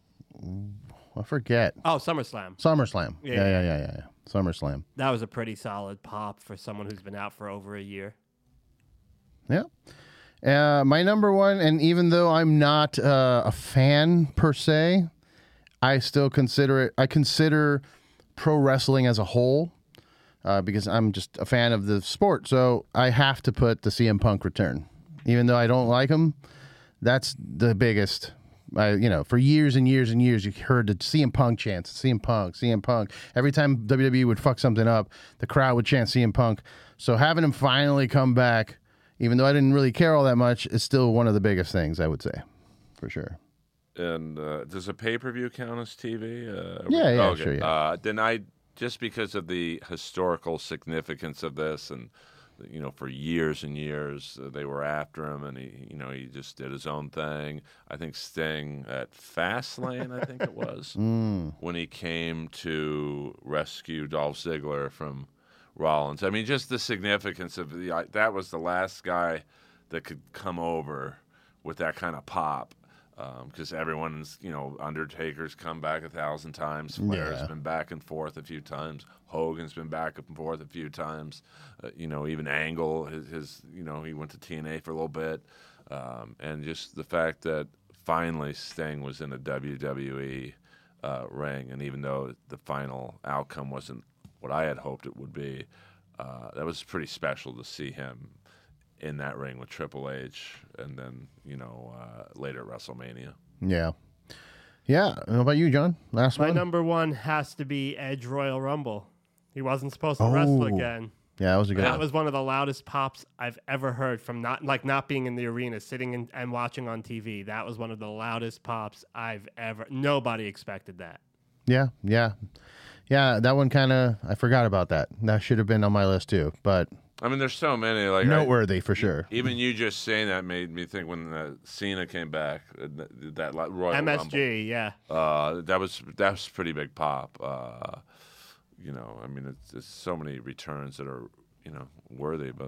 I forget. Oh, SummerSlam. SummerSlam. Yeah, Yeah, yeah, yeah. yeah, yeah. yeah. SummerSlam. That was a pretty solid pop for someone who's been out for over a year. Yeah. Uh, my number one, and even though I'm not uh, a fan per se, I still consider it. I consider pro wrestling as a whole uh, because I'm just a fan of the sport. So I have to put the C M Punk return. even though I don't like him. That's the biggest. I, you know, for years and years and years, you heard the C M Punk chants, C M Punk, C M Punk. Every time W W E would fuck something up, the crowd would chant C M Punk. So having him finally come back, even though I didn't really care all that much, is still one of the biggest things, I would say, for sure. And uh, does a pay-per-view count as T V? Uh, yeah, yeah, okay. sure, yeah. Uh, then I, just because of the historical significance of this and, you know, for years and years uh, they were after him, and he, you know, he just did his own thing. I think Sting at Fastlane, I think it was, mm. when he came to rescue Dolph Ziggler from Rollins. I mean, just the significance of the uh, that was the last guy that could come over with that kind of pop. Because um, everyone's, you know, Undertaker's come back a thousand times. Flair's yeah. been back and forth a few times. Hogan's been back and forth a few times. Uh, you know, even Angle, his, his, you know, he went to T N A for a little bit. Um, and just the fact that finally Sting was in a W W E uh, ring, and even though the final outcome wasn't what I had hoped it would be, uh, that was pretty special to see him in that ring with Triple H, and then, you know, uh, later at WrestleMania. Yeah. Yeah. How about you, John? Last My one? number one has to be Edge Royal Rumble. He wasn't supposed to wrestle Oh. again. Yeah, that was a good That one. was one of the loudest pops I've ever heard from not like not being in the arena, sitting in, and watching on T V. That was one of the loudest pops I've ever. Nobody expected that. Yeah, yeah. Yeah, that one kind of, I forgot about that. That should have been on my list too, but I mean, there's so many. Like noteworthy I, for sure. Even you just saying that made me think when uh, Cena came back, uh, that, that Royal M S G, Rumble. yeah. Uh, that was that was a pretty big pop. Uh, you know, I mean, it's, it's so many returns that are, you know, worthy. But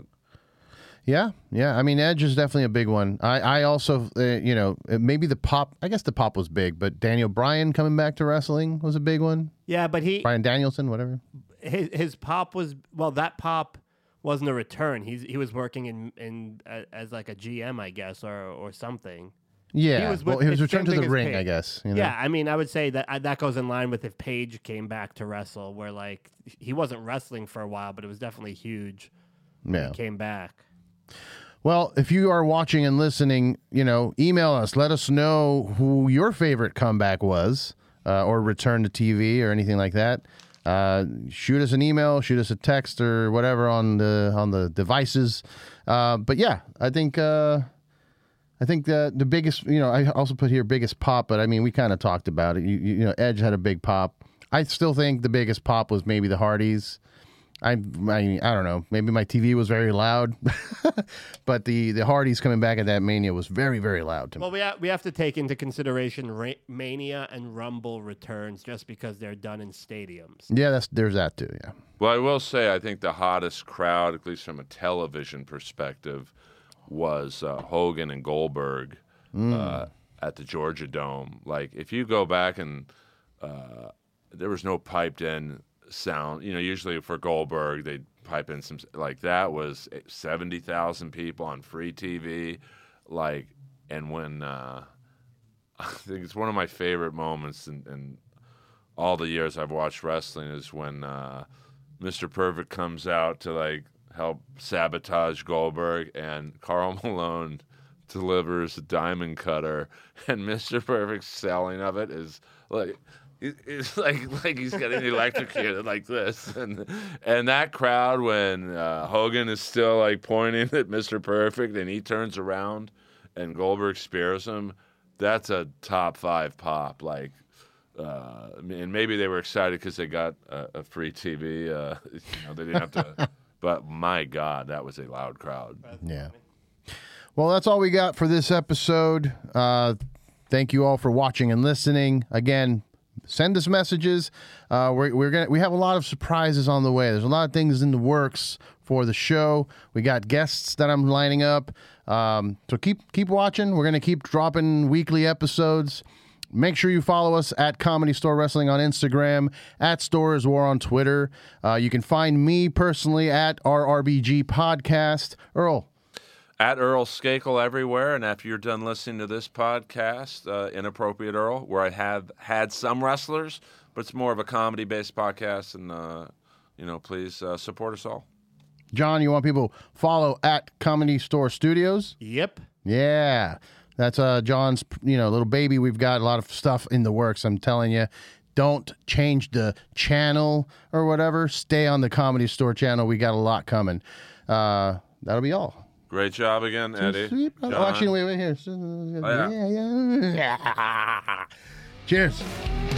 Yeah, yeah. I mean, Edge is definitely a big one. I, I also, uh, you know, maybe the pop, I guess the pop was big, but Daniel Bryan coming back to wrestling was a big one. Yeah, but he Bryan Danielson, whatever. his his pop was well. That pop wasn't a return. He's he was working in in uh, as like a G M, I guess, or or something. Yeah, He was well, with- he was it's returned to same the thing as ring, Paige. I guess. You know? Yeah, I mean, I would say that uh, that goes in line with if Paige came back to wrestle, where like he wasn't wrestling for a while, but it was definitely huge. Yeah. He came back. Well, if you are watching and listening, you know, email us. Let us know who your favorite comeback was, uh, or return to T V or anything like that. Uh, shoot us an email, shoot us a text or whatever on the on the devices. Uh, but yeah, I think uh, I think the the biggest, you know, I also put here biggest pop, but I mean we kind of talked about it. You, you know, Edge had a big pop. I still think the biggest pop was maybe the Hardys. I, I, I don't know. Maybe my T V was very loud, but the, the Hardys coming back at that Mania was very, very loud to me. Well, we ha- we have to take into consideration Ra- Mania and Rumble returns just because they're done in stadiums. Yeah, that's there's that too. Yeah. well, I will say I think the hottest crowd, at least from a television perspective, was uh, Hogan and Goldberg uh, at the Georgia Dome. Like, if you go back and uh, there was no piped in sound. You know, usually for Goldberg, they'd pipe in some, like that was seventy thousand people on free T V. Like, and when, uh, I think it's one of my favorite moments in, in all the years I've watched wrestling is when uh, Mister Perfect comes out to like help sabotage Goldberg, and Karl Malone delivers a diamond cutter, and Mister Perfect's selling of it is like, it's like like he's getting electrocuted like this, and and that crowd when uh, Hogan is still like pointing at Mister Perfect, and he turns around, and Goldberg spears him. That's a top five pop. Like, uh, and maybe they were excited because they got a, a free T V. Uh, you know, they didn't have to. But my God, that was a loud crowd. Yeah. Well, that's all we got for this episode. Uh, thank you all for watching and listening. Again, send us messages. Uh, we're we're gonna we have a lot of surprises on the way. There's a lot of things in the works for the show. We got guests that I'm lining up. Um, so keep keep watching. We're gonna keep dropping weekly episodes. Make sure you follow us at Comedy Store Wrestling on Instagram, at Stores War on Twitter. Uh, you can find me personally at R R B G Podcast. Earl. At Earl Skakel everywhere, and after you're done listening to this podcast, uh, Inappropriate Earl, where I have had some wrestlers, but it's more of a comedy-based podcast, and, uh, you know, please uh, support us all. John, you want people to follow at Comedy Store Studios? Yep. Yeah. That's uh, John's, you know, little baby. We've got a lot of stuff in the works. I'm telling you, don't change the channel or whatever. Stay on the Comedy Store channel. We got a lot coming. Uh, that'll be all. Great job again, Eddie. Sweet. Oh, John. actually, wait, wait here. Oh, yeah. Yeah, yeah. Cheers.